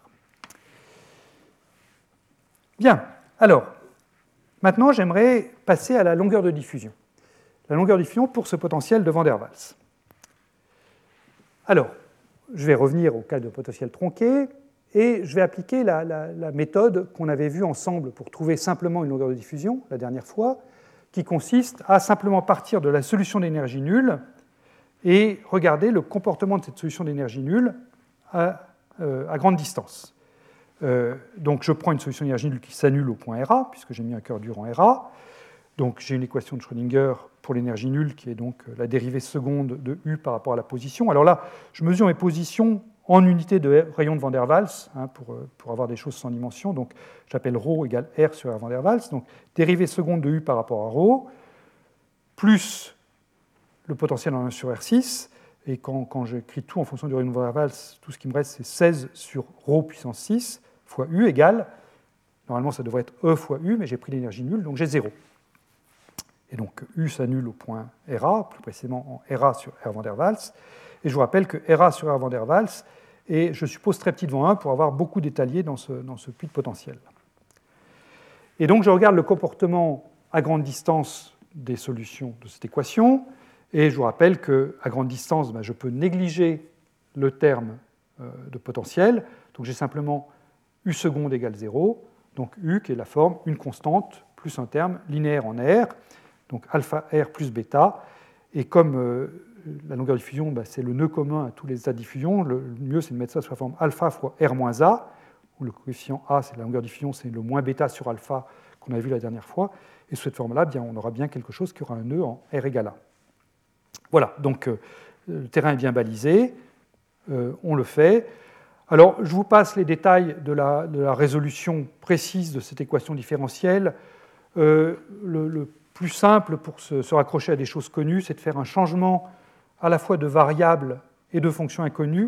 Bien, alors, maintenant j'aimerais passer à la longueur de diffusion. La longueur de diffusion pour ce potentiel de Van der Waals. Alors, je vais revenir au cas de potentiel tronqué et je vais appliquer la méthode qu'on avait vue ensemble pour trouver simplement une longueur de diffusion la dernière fois, qui consiste à simplement partir de la solution d'énergie nulle et regarder le comportement de cette solution d'énergie nulle à grande distance. Donc je prends une solution d'énergie nulle qui s'annule au point Ra, puisque j'ai mis un cœur dur en Ra. Donc j'ai une équation de Schrödinger pour l'énergie nulle, qui est donc la dérivée seconde de U par rapport à la position. Alors là, je mesure mes positions en unité de rayon de Van der Waals, pour avoir des choses sans dimension. Donc j'appelle ρ égale R sur R Van der Waals. Donc dérivée seconde de U par rapport à ρ, plus le potentiel en 1 sur R6. Et quand j'écris tout en fonction du rayon de Van der Waals, tout ce qui me reste, c'est 16 sur ρ puissance 6 fois U égale, normalement ça devrait être E fois U, mais j'ai pris l'énergie nulle, donc j'ai 0. Et donc U s'annule au point Ra, plus précisément en Ra sur R Van der Waals. Et je vous rappelle que Ra sur R Van der Waals est, je suppose, très petit devant 1 pour avoir beaucoup d'étaliers dans ce puits de potentiel. Et donc je regarde le comportement à grande distance des solutions de cette équation, et je vous rappelle qu'à grande distance, je peux négliger le terme de potentiel, donc j'ai simplement U seconde égale 0, donc U qui est la forme, une constante, plus un terme linéaire en R, donc alpha R plus bêta, et comme la longueur de diffusion, c'est le nœud commun à tous les états de diffusion, le mieux c'est de mettre ça sous la forme alpha fois R moins A, où le coefficient A, c'est la longueur de diffusion, c'est le moins bêta sur alpha qu'on a vu la dernière fois, et sous cette forme-là, on aura bien quelque chose qui aura un nœud en R égale A. Voilà, donc le terrain est bien balisé, on le fait. Alors, je vous passe les détails de la résolution précise de cette équation différentielle. Le plus simple pour se raccrocher à des choses connues, c'est de faire un changement à la fois de variable et de fonction inconnue.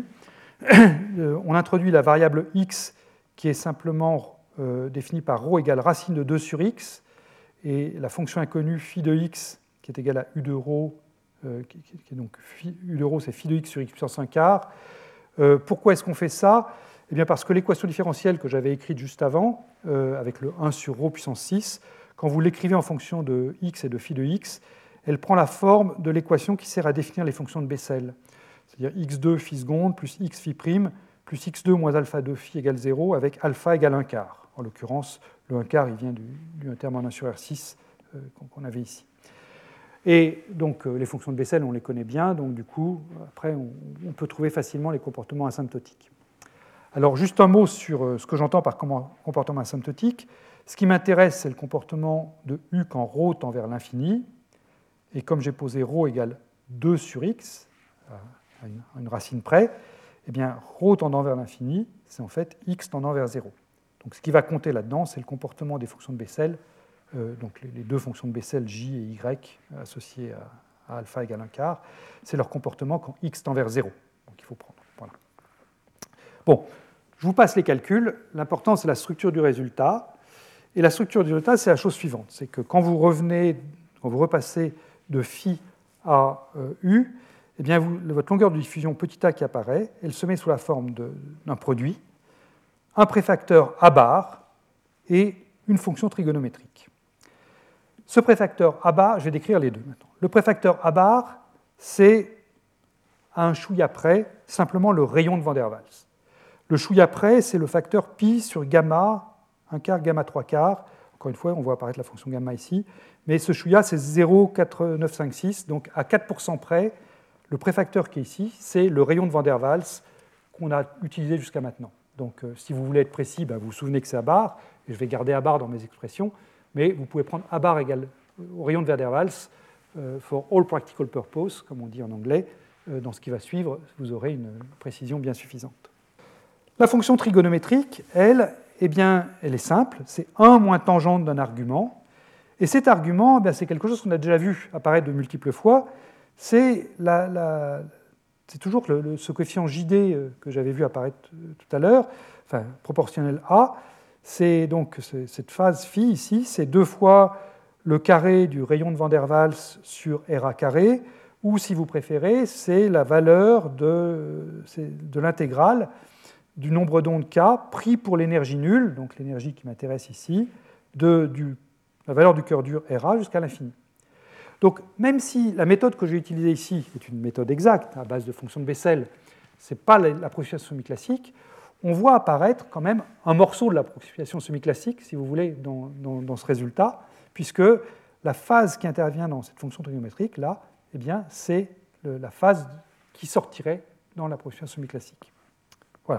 On introduit la variable x qui est simplement définie par ρ égale racine de 2 sur x, et la fonction inconnue phi de x qui est égale à u de ρ, qui est donc u de ρ, c'est phi de x sur x puissance 1 quart. Pourquoi est-ce qu'on fait ça? Eh bien parce que l'équation différentielle que j'avais écrite juste avant, avec le 1 sur ρ puissance 6, quand vous l'écrivez en fonction de x et de phi de x, elle prend la forme de l'équation qui sert à définir les fonctions de Bessel. C'est-à-dire x2 phi seconde plus x phi prime plus x2 moins alpha 2 phi égale 0 avec alpha égale 1 quart. En l'occurrence, le 1 quart il vient du terme en 1 sur R6 qu'on avait ici. Et donc les fonctions de Bessel, on les connaît bien, donc du coup, après, on peut trouver facilement les comportements asymptotiques. Alors juste un mot sur ce que j'entends par comportement asymptotique. Ce qui m'intéresse, c'est le comportement de U quand ρ tend vers l'infini. Et comme j'ai posé ρ égale 2 sur x, à une racine près, eh bien ρ tendant vers l'infini, c'est en fait x tendant vers 0. Donc ce qui va compter là-dedans, c'est le comportement des fonctions de Bessel, donc les deux fonctions de Bessel, j et y, associées à alpha égale 1 quart, c'est leur comportement quand x tend vers 0. Donc il faut prendre. Voilà. Bon, je vous passe les calculs. L'important, c'est la structure du résultat. Et la structure du résultat, c'est la chose suivante. C'est que quand vous repassez de phi à u, eh bien votre longueur de diffusion petit a qui apparaît, elle se met sous la forme d'un produit, un préfacteur A bar et une fonction trigonométrique. Ce préfacteur A bar, je vais décrire les deux maintenant. Le préfacteur A bar, c'est à un chouïa près simplement le rayon de Van der Waals. Le chouïa près, c'est le facteur pi sur gamma 1 quart, gamma 3 quarts. Encore une fois, on voit apparaître la fonction gamma ici. Mais ce chouïa, c'est 0,4956. Donc à 4% près, le préfacteur qui est ici, c'est le rayon de Van der Waals qu'on a utilisé jusqu'à maintenant. Donc si vous voulez être précis, vous vous souvenez que c'est A bar, et je vais garder A bar dans mes expressions, mais vous pouvez prendre A bar égale au rayon de Van der Waals for all practical purpose, comme on dit en anglais. Dans ce qui va suivre, vous aurez une précision bien suffisante. La fonction trigonométrique, elle est simple, c'est 1 moins tangente d'un argument, et cet argument, c'est quelque chose qu'on a déjà vu apparaître de multiples fois, c'est c'est toujours ce coefficient JD que j'avais vu apparaître tout à l'heure, enfin proportionnel A, c'est donc cette phase phi ici, c'est 2 fois le carré du rayon de Van der Waals sur RA carré, ou si vous préférez, c'est la valeur de l'intégrale du nombre d'ondes K pris pour l'énergie nulle, donc l'énergie qui m'intéresse ici, la valeur du cœur dur RA jusqu'à l'infini. Donc même si la méthode que j'ai utilisée ici est une méthode exacte, à base de fonctions de Bessel, ce n'est pas l'approximation semi-classique, on voit apparaître quand même un morceau de l'approximation semi-classique, si vous voulez, dans ce résultat, puisque la phase qui intervient dans cette fonction trigonométrique, là, eh bien, c'est la phase qui sortirait dans l'approximation semi-classique. Voilà.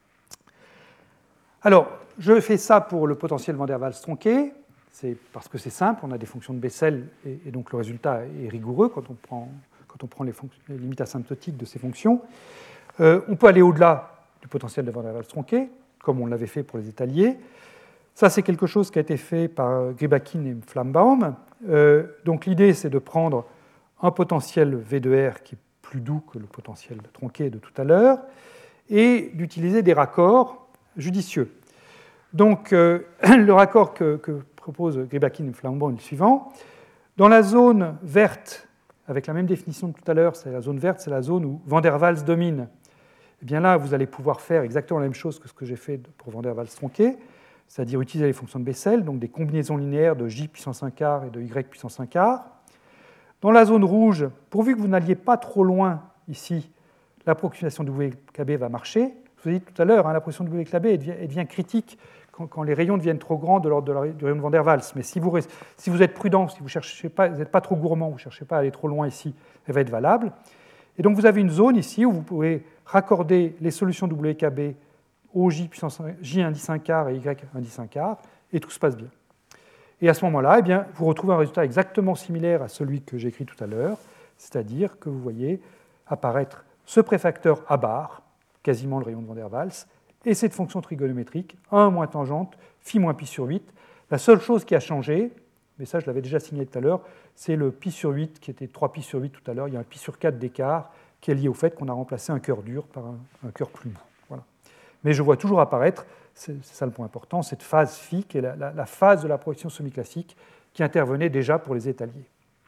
Alors, je fais ça pour le potentiel Van der Waals tronqué, c'est parce que c'est simple, on a des fonctions de Bessel, et donc le résultat est rigoureux quand on prend les limites asymptotiques de ces fonctions. On peut aller au-delà du potentiel de Van der Waals tronqué, comme on l'avait fait pour les étaliers. Ça, c'est quelque chose qui a été fait par Gribakin et Flambaum. Donc l'idée, c'est de prendre un potentiel V de R qui est plus doux que le potentiel tronqué de tout à l'heure, et d'utiliser des raccords judicieux. Donc le raccord que propose Gribakin et Flambaum est le suivant. Dans la zone verte, avec la même définition que tout à l'heure, c'est la zone verte, c'est la zone où Van der Waals domine. Eh bien là, vous allez pouvoir faire exactement la même chose que ce que j'ai fait pour Van der Waals tronqué, c'est-à-dire utiliser les fonctions de Bessel, donc des combinaisons linéaires de j puissance 1 quart et de y puissance 1 quart. Dans la zone rouge, pourvu que vous n'alliez pas trop loin ici, l'approximation WKB va marcher. Je vous ai dit tout à l'heure, l'approximation WKB elle devient critique quand les rayons deviennent trop grands de l'ordre du rayon de Van der Waals. Mais si vous êtes prudent, si vous n'êtes pas trop gourmand, vous ne cherchez pas à aller trop loin ici, elle va être valable. Et donc vous avez une zone ici où vous pouvez raccorder les solutions WKB au j indice 1 quart et y indice 1 quart, et tout se passe bien. Et à ce moment-là, eh bien, vous retrouvez un résultat exactement similaire à celui que j'ai écrit tout à l'heure, c'est-à-dire que vous voyez apparaître ce préfacteur à barre, quasiment le rayon de Van der Waals, et cette fonction trigonométrique, 1 moins tangente, phi moins pi sur 8. La seule chose qui a changé, mais ça je l'avais déjà signalé tout à l'heure, c'est le pi sur 8 qui était 3 pi sur 8 tout à l'heure. Il y a un pi sur 4 d'écart qui est lié au fait qu'on a remplacé un cœur dur par un cœur plus mou. Voilà. Mais je vois toujours apparaître, c'est ça le point important, cette phase phi qui est la phase de la projection semi-classique qui intervenait déjà pour les étaliers.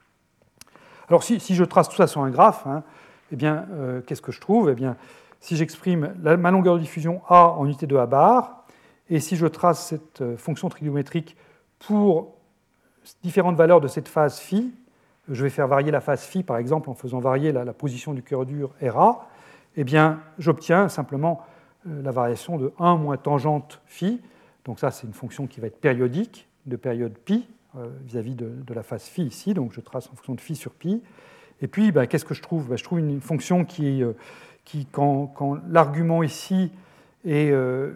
Alors si je trace tout ça sur un graphe, eh bien, qu'est-ce que je trouve ? Eh bien, si j'exprime ma longueur de diffusion A en unité de A bar, et si je trace cette fonction trigonométrique pour différentes valeurs de cette phase phi, je vais faire varier la phase phi, par exemple, en faisant varier la position du cœur dur RA, eh bien, j'obtiens simplement la variation de 1 moins tangente phi. Donc ça, c'est une fonction qui va être périodique, de période pi, vis-à-vis de la phase phi ici. Donc je trace en fonction de phi sur pi. Et puis, qu'est-ce que je trouve ? Je trouve une fonction qui quand l'argument ici est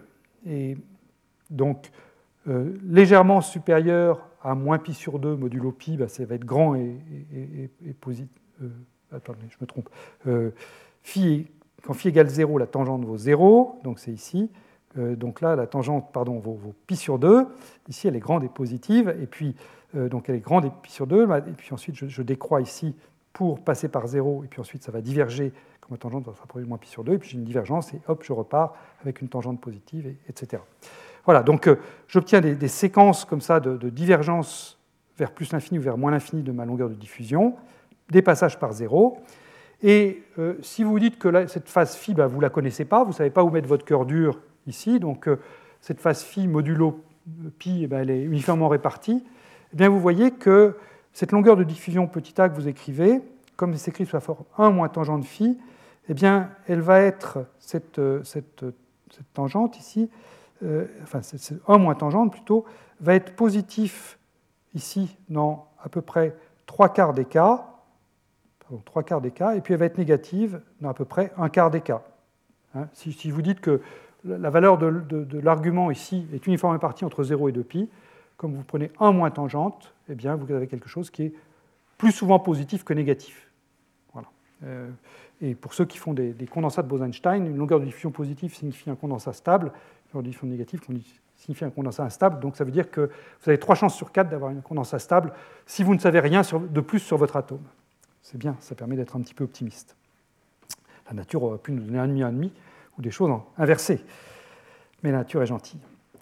donc légèrement supérieur à moins pi sur 2 modulo pi, ça va être grand et positif. Attendez, je me trompe. Quand phi égale 0, la tangente vaut 0, donc c'est ici. Donc là, la tangente vaut pi sur 2. Ici, elle est grande et positive. Et puis, donc elle est grande et pi sur 2. Et puis ensuite, je décroît ici pour passer par 0. Et puis ensuite, ça va diverger, comme la tangente va se rapprocher de moins pi sur 2. Et puis j'ai une divergence, et hop, je repars avec une tangente positive, etc. Voilà, donc j'obtiens des séquences comme ça de divergence vers plus l'infini ou vers moins l'infini de ma longueur de diffusion, des passages par 0. Et si vous dites que cette phase phi, vous ne la connaissez pas, vous ne savez pas où mettre votre cœur dur ici, donc cette phase phi modulo pi, elle est uniformément répartie, eh bien vous voyez que cette longueur de diffusion petit a que vous écrivez, comme c'est écrit sous la forme 1 moins tangente phi, eh bien elle va être cette tangente ici, c'est 1 moins tangente plutôt, va être positif ici dans à peu près 3 quarts des cas, et puis elle va être négative dans à peu près 1 quart des cas. Si vous dites que la valeur de l'argument ici est uniformément répartie entre 0 et 2π, comme vous prenez 1 moins tangente, eh bien vous avez quelque chose qui est plus souvent positif que négatif. Voilà. Et pour ceux qui font des condensats de Bose-Einstein, une longueur de diffusion positive signifie un condensat stable, une longueur de diffusion négative signifie un condensat instable, donc ça veut dire que vous avez 3 chances sur 4 d'avoir un condensat stable si vous ne savez rien de plus sur votre atome. C'est bien, ça permet d'être un petit peu optimiste. La nature aurait pu nous donner 1,5 ou des choses inversées. Mais la nature est gentille.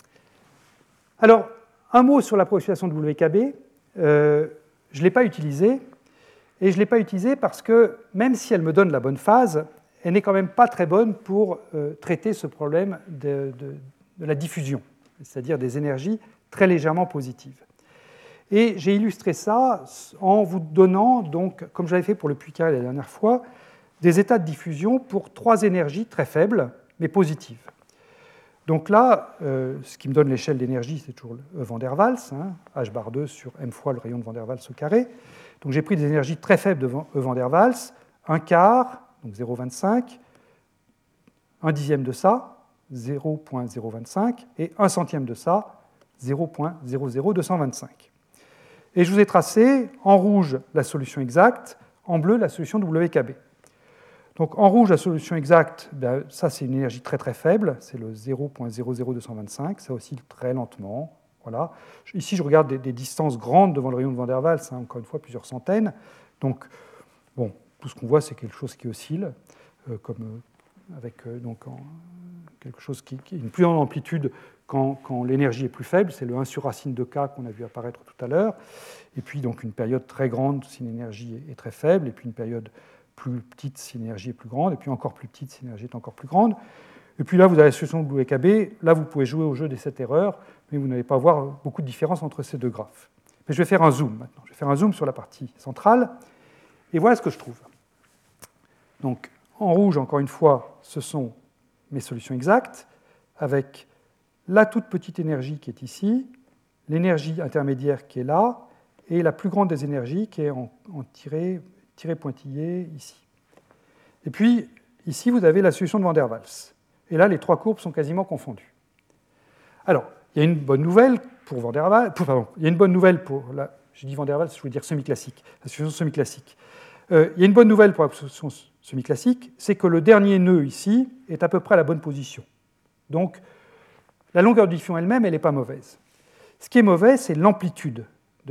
Alors, un mot sur l'approximation de WKB. Je ne l'ai pas utilisée. Et je ne l'ai pas utilisée parce que, même si elle me donne la bonne phase, elle n'est quand même pas très bonne pour traiter ce problème de la diffusion, c'est-à-dire des énergies très légèrement positives. Et j'ai illustré ça en vous donnant, donc, comme j'avais fait pour le puits carré la dernière fois, des états de diffusion pour 3 énergies très faibles, mais positives. Donc là, ce qui me donne l'échelle d'énergie, c'est toujours le Van der Waals, h bar 2 sur m fois le rayon de Van der Waals au carré. Donc j'ai pris des énergies très faibles de Van der Waals, 1/4, donc 0,25, 1/10 de ça, 0,025, et 1/100 de ça, 0,00225. Et je vous ai tracé en rouge la solution exacte, en bleu la solution WKB. Donc en rouge, la solution exacte, ça c'est une énergie très très faible, c'est le 0,00225, ça oscille très lentement. Voilà. Ici, je regarde des distances grandes devant le rayon de Van der Waals, encore une fois plusieurs centaines. Donc, bon, tout ce qu'on voit, c'est quelque chose qui oscille, avec quelque chose qui a une plus grande amplitude quand l'énergie est plus faible. C'est le 1 sur racine de k qu'on a vu apparaître tout à l'heure. Et puis, donc, une période très grande si l'énergie est très faible, et puis une période plus petite si l'énergie est plus grande, et puis encore plus petite si l'énergie est encore plus grande. Et puis là, vous avez la solution de WKB. Là, vous pouvez jouer au jeu des 7 erreurs, mais vous n'allez pas voir beaucoup de différence entre ces deux graphes. Mais je vais faire un zoom maintenant. Je vais faire un zoom sur la partie centrale, et voilà ce que je trouve. Donc, en rouge, encore une fois, ce sont mes solutions exactes, avec la toute petite énergie qui est ici, l'énergie intermédiaire qui est là, et la plus grande des énergies qui est en tiré pointillé ici. Et puis, ici, vous avez la solution de Van der Waals. Et là, les 3 courbes sont quasiment confondues. Alors, il y a une bonne nouvelle pour Van der Waals. Il y a une bonne nouvelle pour je dis Van der Waals, je voulais dire semi-classique, la solution semi-classique. Il y a une bonne nouvelle pour la solution semi-classique, c'est que le dernier nœud ici est à peu près à la bonne position. Donc, la longueur de diffusion elle-même, elle n'est pas mauvaise. Ce qui est mauvais, c'est l'amplitude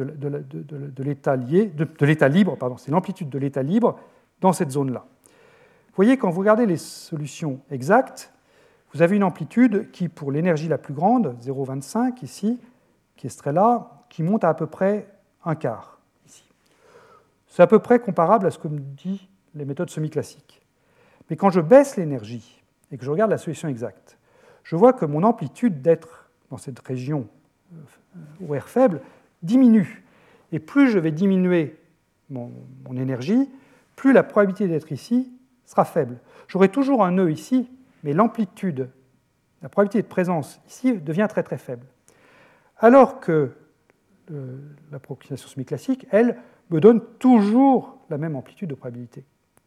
de l'état libre, c'est l'amplitude de l'état libre dans cette zone-là. Vous voyez, quand vous regardez les solutions exactes, vous avez une amplitude qui, pour l'énergie la plus grande, 0,25 ici, qui est ce trait-là, qui monte à peu près 1/4 ici. C'est à peu près comparable à ce que me disent les méthodes semi-classiques. Mais quand je baisse l'énergie et que je regarde la solution exacte, je vois que mon amplitude d'être dans cette région OR faible diminue. Et plus je vais diminuer mon énergie, plus la probabilité d'être ici sera faible. J'aurai toujours un nœud ici, mais l'amplitude, la probabilité de présence ici devient très très faible. Alors que l'approximation semi-classique, elle, me donne toujours la même amplitude de probabilité.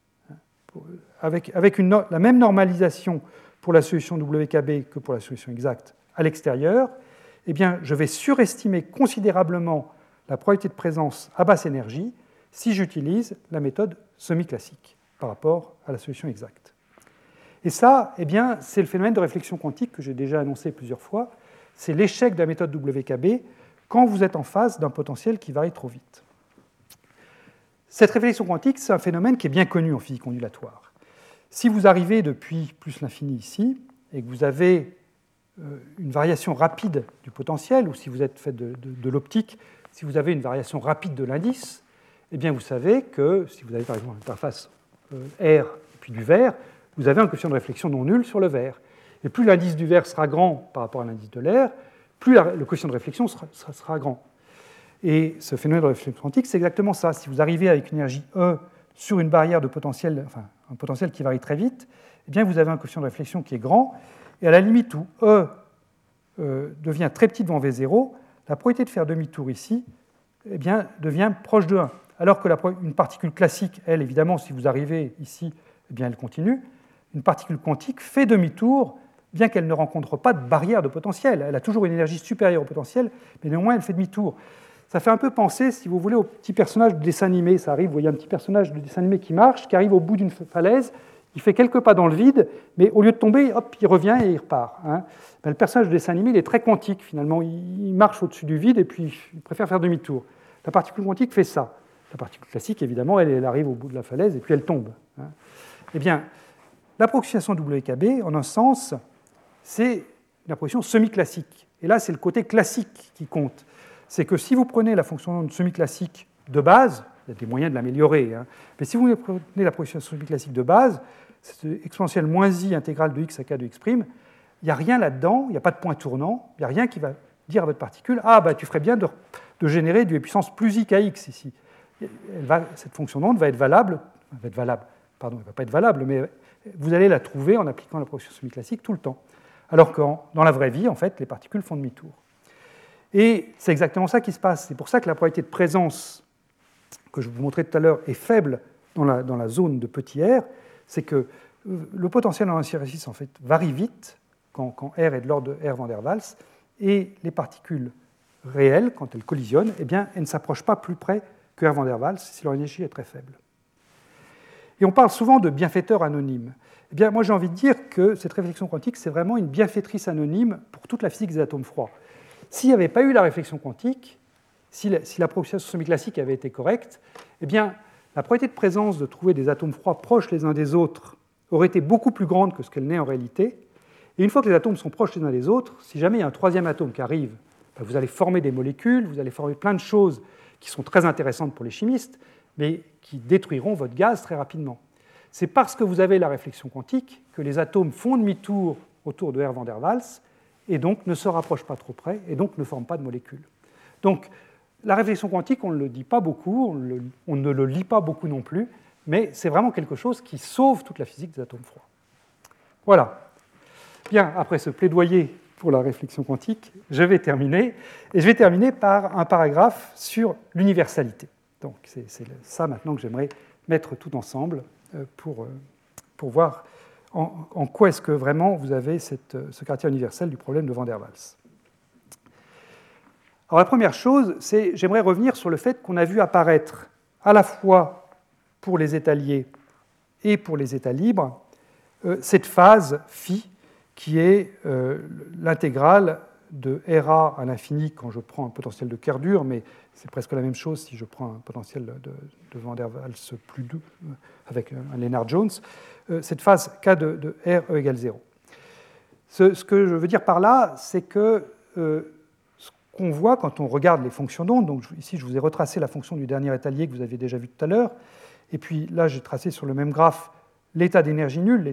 Avec la même normalisation pour la solution WKB que pour la solution exacte à l'extérieur, eh bien, je vais surestimer considérablement la probabilité de présence à basse énergie si j'utilise la méthode semi-classique par rapport à la solution exacte. Et ça, eh bien, c'est le phénomène de réflexion quantique que j'ai déjà annoncé plusieurs fois. C'est l'échec de la méthode WKB quand vous êtes en face d'un potentiel qui varie trop vite. Cette réflexion quantique, c'est un phénomène qui est bien connu en physique ondulatoire. Si vous arrivez depuis plus l'infini ici, et que vous avez une variation rapide du potentiel, ou si vous êtes fait de l'optique, si vous avez une variation rapide de l'indice, eh bien vous savez que si vous avez par exemple une interface R et puis du verre, vous avez un coefficient de réflexion non nul sur le verre. Et plus l'indice du verre sera grand par rapport à l'indice de l'air, plus le coefficient de réflexion sera grand. Et ce phénomène de réflexion quantique, c'est exactement ça. Si vous arrivez avec une énergie E sur une barrière de potentiel, enfin un potentiel qui varie très vite, eh bien vous avez un coefficient de réflexion qui est grand. Et à la limite où E devient très petit devant V0, la probabilité de faire demi-tour ici eh bien, devient proche de 1. Alors que une particule classique, elle, évidemment, si vous arrivez ici, eh bien, elle continue. Une particule quantique fait demi-tour, bien qu'elle ne rencontre pas de barrière de potentiel. Elle a toujours une énergie supérieure au potentiel, mais néanmoins, elle fait demi-tour. Ça fait un peu penser, si vous voulez, au petit personnage de dessin animé. Ça arrive, vous voyez un petit personnage de dessin animé qui marche, qui arrive au bout d'une falaise, il fait quelques pas dans le vide, mais au lieu de tomber, hop, il revient et il repart. Le personnage de dessin animé, il est très quantique, finalement. Il marche au-dessus du vide et puis il préfère faire demi-tour. La particule quantique fait ça. La particule classique, évidemment, elle arrive au bout de la falaise et puis elle tombe. Eh bien, l'approximation WKB, en un sens, c'est une approximation semi-classique. Et là, c'est le côté classique qui compte. C'est que si vous prenez la fonction d'onde semi-classique de base, il y a des moyens de l'améliorer, hein, mais si vous prenez l'approximation semi-classique de base, c'est exponentielle moins i intégrale de x à k de x', il n'y a rien là-dedans, il n'y a pas de point tournant, il n'y a rien qui va dire à votre particule « Ah, bah, tu ferais bien de générer du puissance plus i kx ici ». Cette fonction d'onde va être valable, pardon, elle ne va pas être valable, mais vous allez la trouver en appliquant l'approximation semi-classique tout le temps. Alors que dans la vraie vie, en fait, les particules font demi-tour. Et c'est exactement ça qui se passe. C'est pour ça que la probabilité de présence que je vous montrais tout à l'heure est faible dans la zone de petit r. C'est que le potentiel en hystérésis en fait, varie vite quand R est de l'ordre de R van der Waals, et les particules réelles, quand elles collisionnent, eh bien, elles ne s'approchent pas plus près que R van der Waals si leur énergie est très faible. Et on parle souvent de bienfaiteur anonyme. Eh bien, moi, j'ai envie de dire que cette réflexion quantique, c'est vraiment une bienfaitrice anonyme pour toute la physique des atomes froids. S'il n'y avait pas eu la réflexion quantique, si l'approximation semi-classique avait été correcte, eh bien, la probabilité de présence de trouver des atomes froids proches les uns des autres aurait été beaucoup plus grande que ce qu'elle n'est en réalité. Et une fois que les atomes sont proches les uns des autres, si jamais il y a un troisième atome qui arrive, vous allez former des molécules, vous allez former plein de choses qui sont très intéressantes pour les chimistes, mais qui détruiront votre gaz très rapidement. C'est parce que vous avez la réflexion quantique que les atomes font demi-tour autour de R van der Waals et donc ne se rapprochent pas trop près et donc ne forment pas de molécules. Donc la réflexion quantique, on ne le dit pas beaucoup, on ne le lit pas beaucoup non plus, mais c'est vraiment quelque chose qui sauve toute la physique des atomes froids. Voilà. Bien, après ce plaidoyer pour la réflexion quantique, je vais terminer, et je vais terminer par un paragraphe sur l'universalité. Donc c'est ça maintenant que j'aimerais mettre tout ensemble pour voir en quoi est-ce que vraiment vous avez ce caractère universel du problème de van der Waals. Alors la première chose, c'est j'aimerais revenir sur le fait qu'on a vu apparaître à la fois pour les états liés et pour les états libres cette phase phi qui est l'intégrale de RA à l'infini quand je prends un potentiel de Kerr-Dur, mais c'est presque la même chose si je prends un potentiel de van der Waals plus doux avec un Lennard-Jones, cette phase K de R E égale 0. Ce que je veux dire par là, c'est que ce qu'on voit quand on regarde les fonctions d'onde, donc ici je vous ai retracé la fonction du dernier état lié que vous aviez déjà vu tout à l'heure, et puis là j'ai tracé sur le même graphe l'état d'énergie nulle,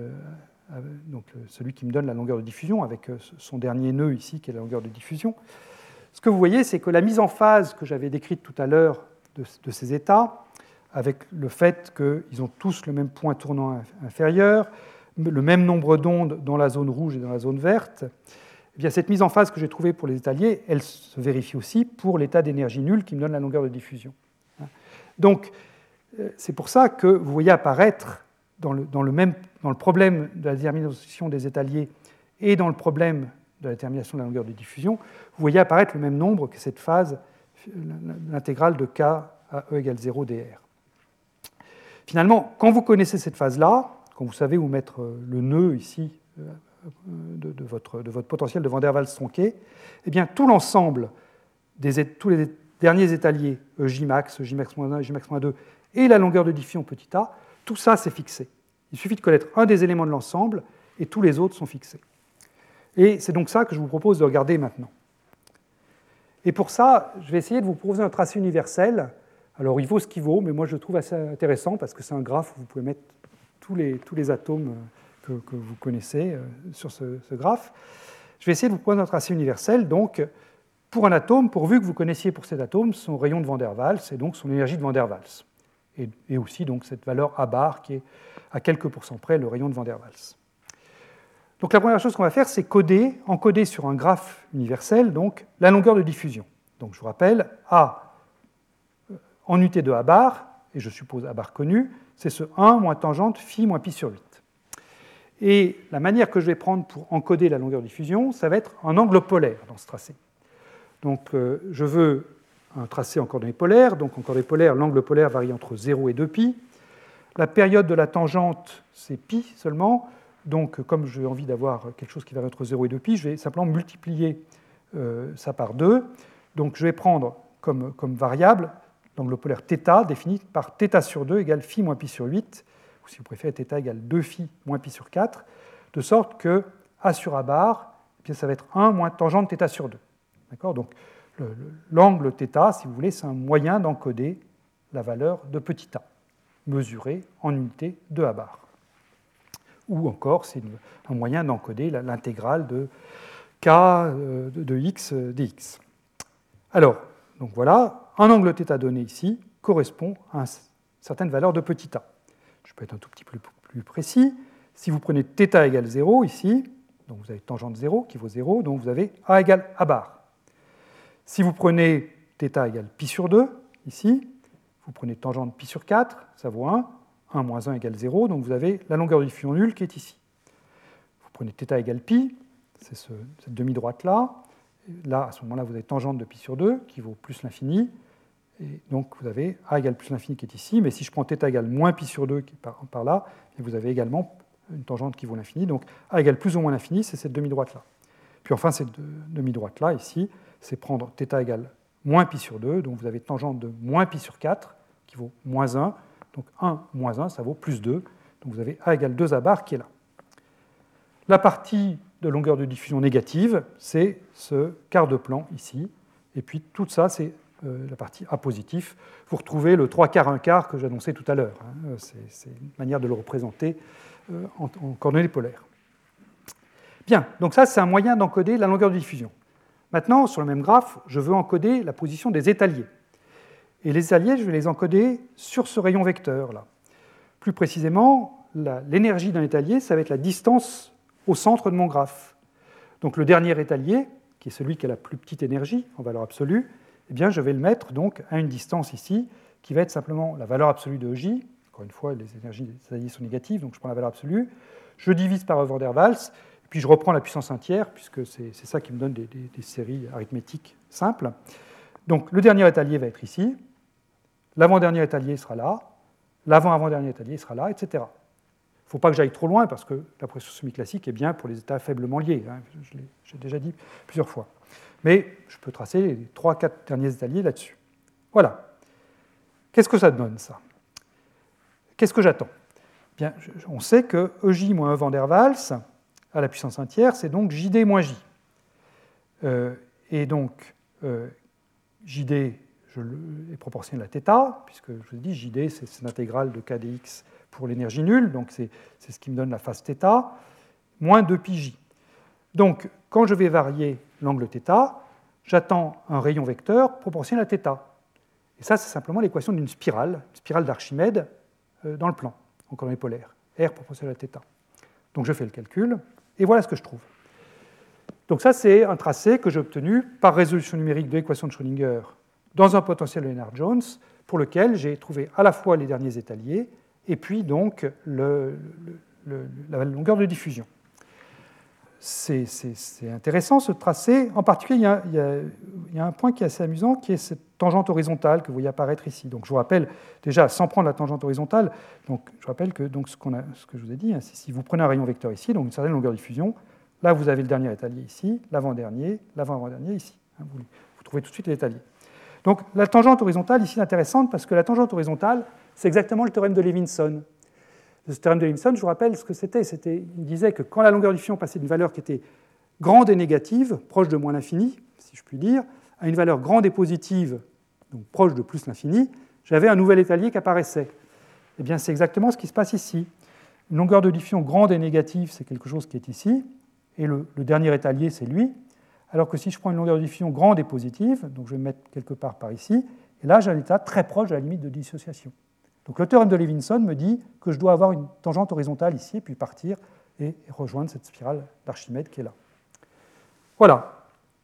donc celui qui me donne la longueur de diffusion avec son dernier nœud ici qui est la longueur de diffusion. Ce que vous voyez, c'est que la mise en phase que j'avais décrite tout à l'heure de ces états, avec le fait qu'ils ont tous le même point tournant inférieur, le même nombre d'ondes dans la zone rouge et dans la zone verte, eh bien, cette mise en phase que j'ai trouvée pour les états liés, elle se vérifie aussi pour l'état d'énergie nulle qui me donne la longueur de diffusion. Donc, c'est pour ça que vous voyez apparaître dans le problème de la détermination des états liés et dans le problème de la détermination de la longueur de diffusion, vous voyez apparaître le même nombre que cette phase, l'intégrale de K à E égale 0 dr. Finalement, quand vous connaissez cette phase-là, quand vous savez où mettre le nœud ici de votre potentiel de van der Waals tronqué, eh bien, tout l'ensemble, tous les derniers états liés, Jmax, Jmax-1, Jmax-2, et la longueur de diffusion petit a, tout ça, c'est fixé. Il suffit de connaître un des éléments de l'ensemble et tous les autres sont fixés. Et c'est donc ça que je vous propose de regarder maintenant. Et pour ça, je vais essayer de vous proposer un tracé universel. Alors, il vaut ce qu'il vaut, mais moi, je le trouve assez intéressant parce que c'est un graphe où vous pouvez mettre tous les atomes que vous connaissez sur ce graphe. Je vais essayer de vous proposer un tracé universel, donc, pour un atome, pourvu que vous connaissiez pour cet atome son rayon de van der Waals et donc son énergie de van der Waals. Et aussi donc, cette valeur A bar qui est à quelques pourcents près le rayon de van der Waals. Donc la première chose qu'on va faire, c'est encoder sur un graphe universel donc, la longueur de diffusion. Donc je vous rappelle, A en unité de A bar, et je suppose A bar connu, c'est ce 1 moins tangente phi moins pi sur 8. Et la manière que je vais prendre pour encoder la longueur de diffusion, ça va être un angle polaire dans ce tracé. Donc je veux un tracé en coordonnées polaires, donc en coordonnées polaires, l'angle polaire varie entre 0 et 2π. La période de la tangente, c'est π seulement. Donc, comme j'ai envie d'avoir quelque chose qui varie entre 0 et 2π, je vais simplement multiplier ça par 2. Donc, je vais prendre comme variable l'angle polaire θ, défini par θ sur 2 égale phi moins pi sur 8, où si vous préférez, θ égale 2φ moins π sur 4, de sorte que A sur A bar, eh bien, ça va être 1 moins tangente θ sur 2. D'accord ? Donc, l'angle θ, si vous voulez, c'est un moyen d'encoder la valeur de petit a, mesurée en unité de A bar. Ou encore, c'est un moyen d'encoder l'intégrale de k de x dx. Alors, donc voilà, un angle θ donné ici correspond à une certaine valeur de petit a. Je peux être un tout petit peu plus précis. Si vous prenez θ égale 0 ici, donc vous avez tangente 0 qui vaut 0, donc vous avez a égale A bar. Si vous prenez θ égale π sur 2, ici, vous prenez tangente π sur 4, ça vaut 1, 1 moins 1 égale 0, donc vous avez la longueur de diffusion nulle qui est ici. Vous prenez θ égale π, c'est cette demi-droite-là. Là, à ce moment-là, vous avez tangente de π sur 2 qui vaut plus l'infini, et donc vous avez a égale plus l'infini qui est ici, mais si je prends θ égale moins π sur 2 qui est par là, et vous avez également une tangente qui vaut l'infini, donc a égale plus ou moins l'infini, c'est cette demi-droite-là. Puis enfin, cette demi-droite-là, ici, c'est prendre θ égale moins π sur 2, donc vous avez tangente de moins π sur 4, qui vaut moins 1, donc 1 moins 1, ça vaut plus 2, donc vous avez a égale 2 A bar qui est là. La partie de longueur de diffusion négative, c'est ce quart de plan ici, et puis tout ça, c'est la partie A positif. Vous retrouvez le 3 quarts, 1 quart que j'annonçais tout à l'heure. C'est une manière de le représenter en coordonnées polaires. Bien, donc ça, c'est un moyen d'encoder la longueur de diffusion. Maintenant, sur le même graphe, je veux encoder la position des étaliers. Et les étaliers, je vais les encoder sur ce rayon vecteur là. Plus précisément, l'énergie d'un étalier, ça va être la distance au centre de mon graphe. Donc le dernier étalier, qui est celui qui a la plus petite énergie en valeur absolue, eh bien, je vais le mettre donc à une distance ici, qui va être simplement la valeur absolue de J. Encore une fois, les énergies des étaliers sont négatives, donc je prends la valeur absolue. Je divise par Van der Waals, et puis je reprends la puissance 1 tiers, puisque c'est ça qui me donne des séries arithmétiques simples. Donc le dernier étalier va être ici, l'avant-dernier étalier sera là, l'avant-avant-dernier étalier sera là, etc. Il ne faut pas que j'aille trop loin, parce que la pression semi-classique est bien pour les états faiblement liés. J'ai déjà dit plusieurs fois. Mais je peux tracer les 3-4 derniers étaliers là-dessus. Voilà. Qu'est-ce que ça donne, ça? Qu'est-ce que j'attends? Bien, on sait que EJ moins E Van der Waals, à la puissance 1 tiers, c'est donc JD moins J. Et donc, JD est proportionnel à θ, puisque je vous ai dit, JD, c'est l'intégrale de k dx pour l'énergie nulle, donc c'est ce qui me donne la phase θ, moins 2πj. Donc, quand je vais varier l'angle θ, j'attends un rayon vecteur proportionnel à θ. Et ça, c'est simplement l'équation d'une spirale d'Archimède dans le plan, en coordonnées polaires, R proportionnel à θ. Donc je fais le calcul, et voilà ce que je trouve. Donc ça, c'est un tracé que j'ai obtenu par résolution numérique de l'équation de Schrödinger dans un potentiel de Lennard-Jones, pour lequel j'ai trouvé à la fois les derniers étaliers, et puis donc la longueur de diffusion. C'est intéressant ce tracé. En particulier, il y a un point qui est assez amusant, qui est cette tangente horizontale que vous voyez apparaître ici. Donc, je vous rappelle, déjà, sans prendre la tangente horizontale, donc, je rappelle que donc, ce que je vous ai dit, si vous prenez un rayon vecteur ici, donc une certaine longueur de diffusion, là, vous avez le dernier étalier ici, l'avant-dernier, l'avant-avant-dernier ici. Vous trouvez tout de suite l'étalier. Donc, la tangente horizontale ici est intéressante parce que la tangente horizontale, c'est exactement le théorème de Levinson. Ce théorème de Levinson, je vous rappelle ce que c'était. Il disait que quand la longueur de diffusion passait d'une valeur qui était grande et négative, proche de moins l'infini, si je puis dire, à une valeur grande et positive, donc proche de plus l'infini, j'avais un nouvel étalier qui apparaissait. Eh bien, c'est exactement ce qui se passe ici. Une longueur de diffusion grande et négative, c'est quelque chose qui est ici, et le dernier étalier, c'est lui. Alors que si je prends une longueur de diffusion grande et positive, donc je vais me mettre quelque part par ici, et là, j'ai un état très proche de la limite de dissociation. Donc le théorème de Levinson me dit que je dois avoir une tangente horizontale ici, et puis partir et rejoindre cette spirale d'Archimède qui est là. Voilà.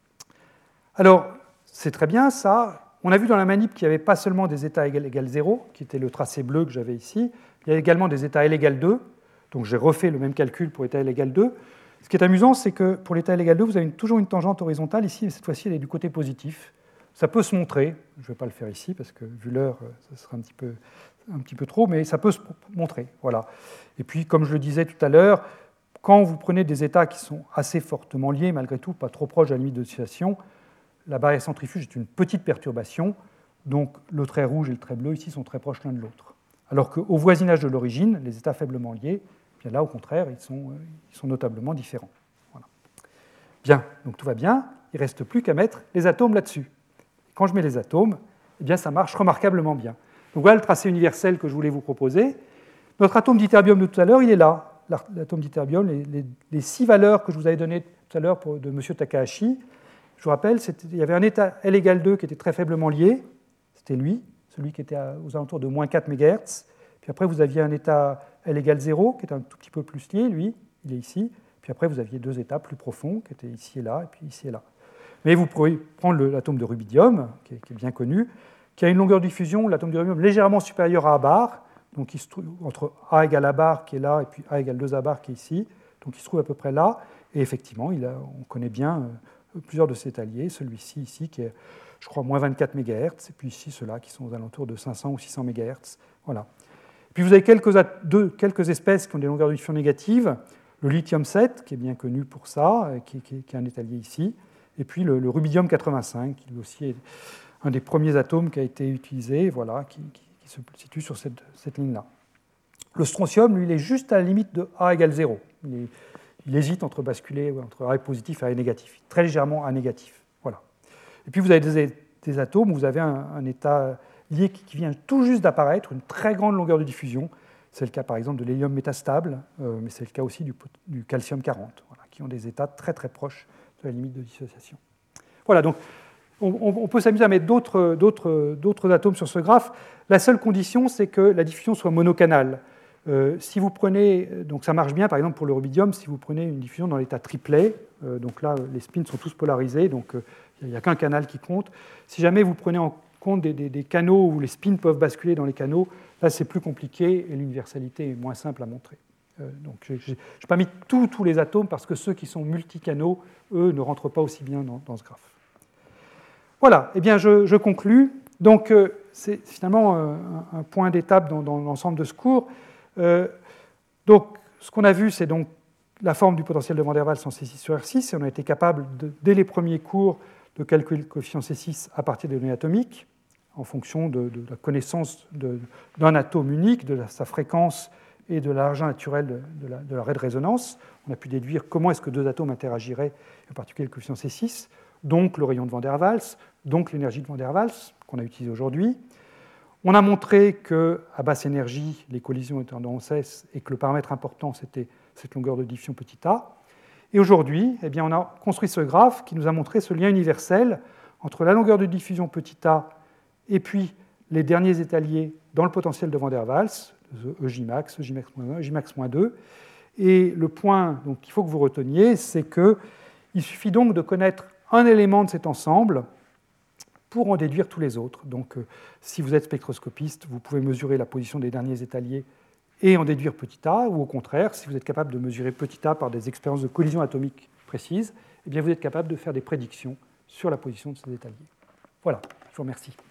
Alors, c'est très bien ça. On a vu dans la manip qu'il n'y avait pas seulement des états L égale 0, qui était le tracé bleu que j'avais ici, il y a également des états L égale 2, donc j'ai refait le même calcul pour état L égale 2. Ce qui est amusant, c'est que pour l'état L égale 2, vous avez toujours une tangente horizontale ici, mais cette fois-ci, elle est du côté positif. Ça peut se montrer, je ne vais pas le faire ici, parce que vu l'heure, ça sera un petit peu trop, mais ça peut se montrer. Voilà. Et puis, comme je le disais tout à l'heure, quand vous prenez des états qui sont assez fortement liés, malgré tout, pas trop proches de la limite de dissociation, la barrière centrifuge est une petite perturbation, donc le trait rouge et le trait bleu ici sont très proches l'un de l'autre. Alors qu'au voisinage de l'origine, les états faiblement liés, bien là, au contraire, ils sont notablement différents. Voilà. Bien, donc tout va bien, il ne reste plus qu'à mettre les atomes là-dessus. Quand je mets les atomes, eh bien, ça marche remarquablement bien. Donc voilà le tracé universel que je voulais vous proposer. Notre atome d'ytterbium de tout à l'heure, il est là. L'atome d'ytterbium, les 6 valeurs que je vous avais données tout à l'heure de M. Takahashi, je vous rappelle, il y avait un état L égale 2 qui était très faiblement lié, c'était lui, celui qui était aux alentours de moins 4 MHz. Puis après, vous aviez un état L égale 0 qui était un tout petit peu plus lié, lui, il est ici. Puis après, vous aviez 2 états plus profonds qui étaient ici et là, et puis ici et là. Mais vous pouvez prendre l'atome de rubidium, qui est bien connu, qui a une longueur de diffusion, l'atome de rubidium, légèrement supérieure à A bar, donc il se trouve entre A égale A bar qui est là, et puis A égale 2 A bar qui est ici. Donc il se trouve à peu près là. Et effectivement, on connaît bien plusieurs de ces alliés, celui-ci ici qui est, je crois, moins 24 MHz, et puis ici ceux-là qui sont aux alentours de 500 ou 600 MHz. Voilà. Et puis vous avez quelques espèces qui ont des longueurs de diffusion négatives. Le lithium 7, qui est bien connu pour ça, qui est un étalier ici, et puis le rubidium 85, qui lui aussi est un des premiers atomes qui a été utilisé, voilà, qui se situe sur cette ligne-là. Le strontium, lui, il est juste à la limite de A égale 0. Il hésite entre basculer entre A positif et A négatif, très légèrement A négatif. Voilà. Et puis vous avez des atomes où vous avez un état lié qui vient tout juste d'apparaître, une très grande longueur de diffusion. C'est le cas par exemple de l'hélium métastable, mais c'est le cas aussi du calcium 40, voilà, qui ont des états très très proches de la limite de dissociation. Voilà, donc on peut s'amuser à mettre d'autres atomes sur ce graphe. La seule condition, c'est que la diffusion soit monocanale. Si vous prenez, donc ça marche bien par exemple pour le rubidium, si vous prenez une diffusion dans l'état triplet, donc là les spins sont tous polarisés, donc il n'y a qu'un canal qui compte. Si jamais vous prenez en compte des canaux où les spins peuvent basculer dans les canaux, là c'est plus compliqué et l'universalité est moins simple à montrer. Donc je n'ai pas mis tous les atomes parce que ceux qui sont multicanaux, eux, ne rentrent pas aussi bien dans ce graphe. Voilà, eh bien je conclus. Donc c'est finalement un point d'étape dans l'ensemble de ce cours. Donc ce qu'on a vu, c'est donc la forme du potentiel de Van der Waals en C6 sur R6, et on a été capable, dès les premiers cours, de calculer le coefficient C6 à partir des données atomiques, en fonction de la connaissance d'un atome unique, de sa fréquence et de la largeur naturelle de la raie de résonance. On a pu déduire comment est-ce que deux atomes interagiraient, en particulier le coefficient C6, donc le rayon de Van der Waals, donc l'énergie de Van der Waals, qu'on a utilisée aujourd'hui. On a montré qu'à basse énergie, les collisions étaient en cesse et que le paramètre important, c'était cette longueur de diffusion petit a. Et aujourd'hui, eh bien, on a construit ce graphe qui nous a montré ce lien universel entre la longueur de diffusion petit a et puis les derniers étaliers dans le potentiel de Van der Waals, Ejmax, Ejmax-1, Ejmax-2. Et le point qu'il faut que vous reteniez, c'est qu'il suffit donc de connaître un élément de cet ensemble pour en déduire tous les autres. Donc, si vous êtes spectroscopiste, vous pouvez mesurer la position des derniers étaliers et en déduire petit a, ou au contraire, si vous êtes capable de mesurer petit a par des expériences de collision atomique précises, eh bien vous êtes capable de faire des prédictions sur la position de ces étaliers. Voilà, je vous remercie.